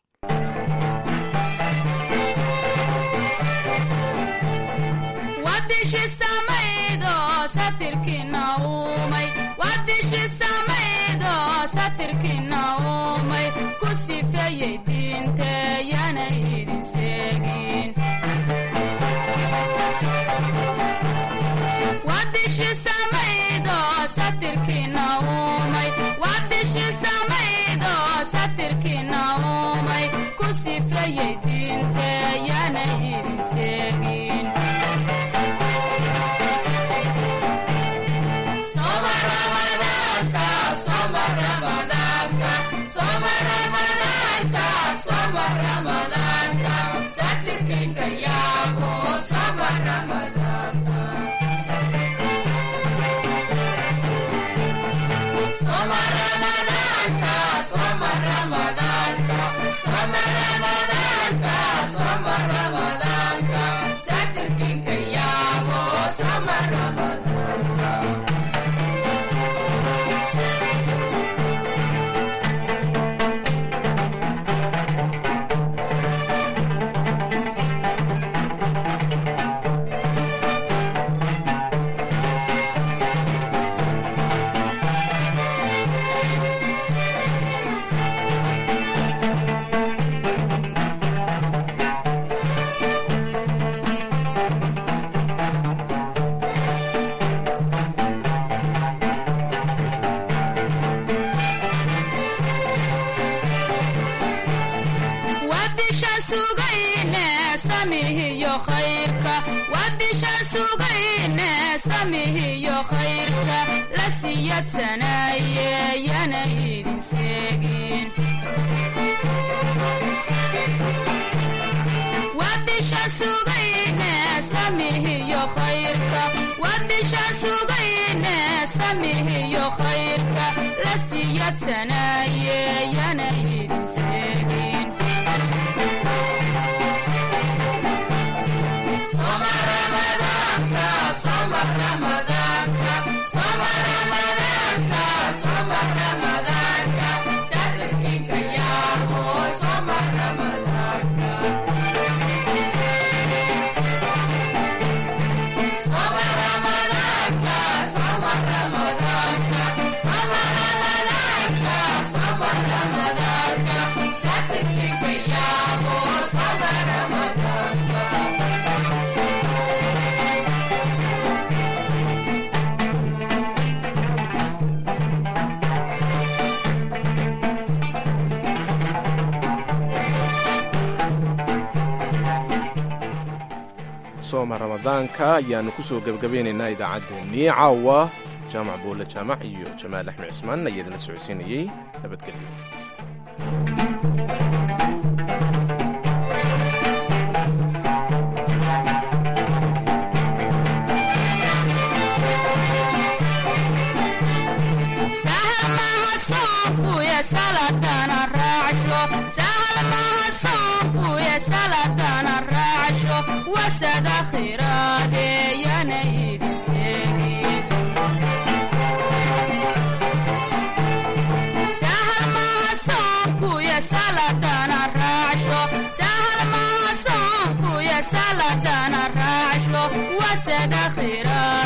sooma ramadaanka ayaannu ku soo gebagabeynaynaa idaacaddeenii caawa. jaamac buulle jaamac iyo jamaal axmed cismaan ayaa idinla socodsiinayey. nabadgelyo. wasada khira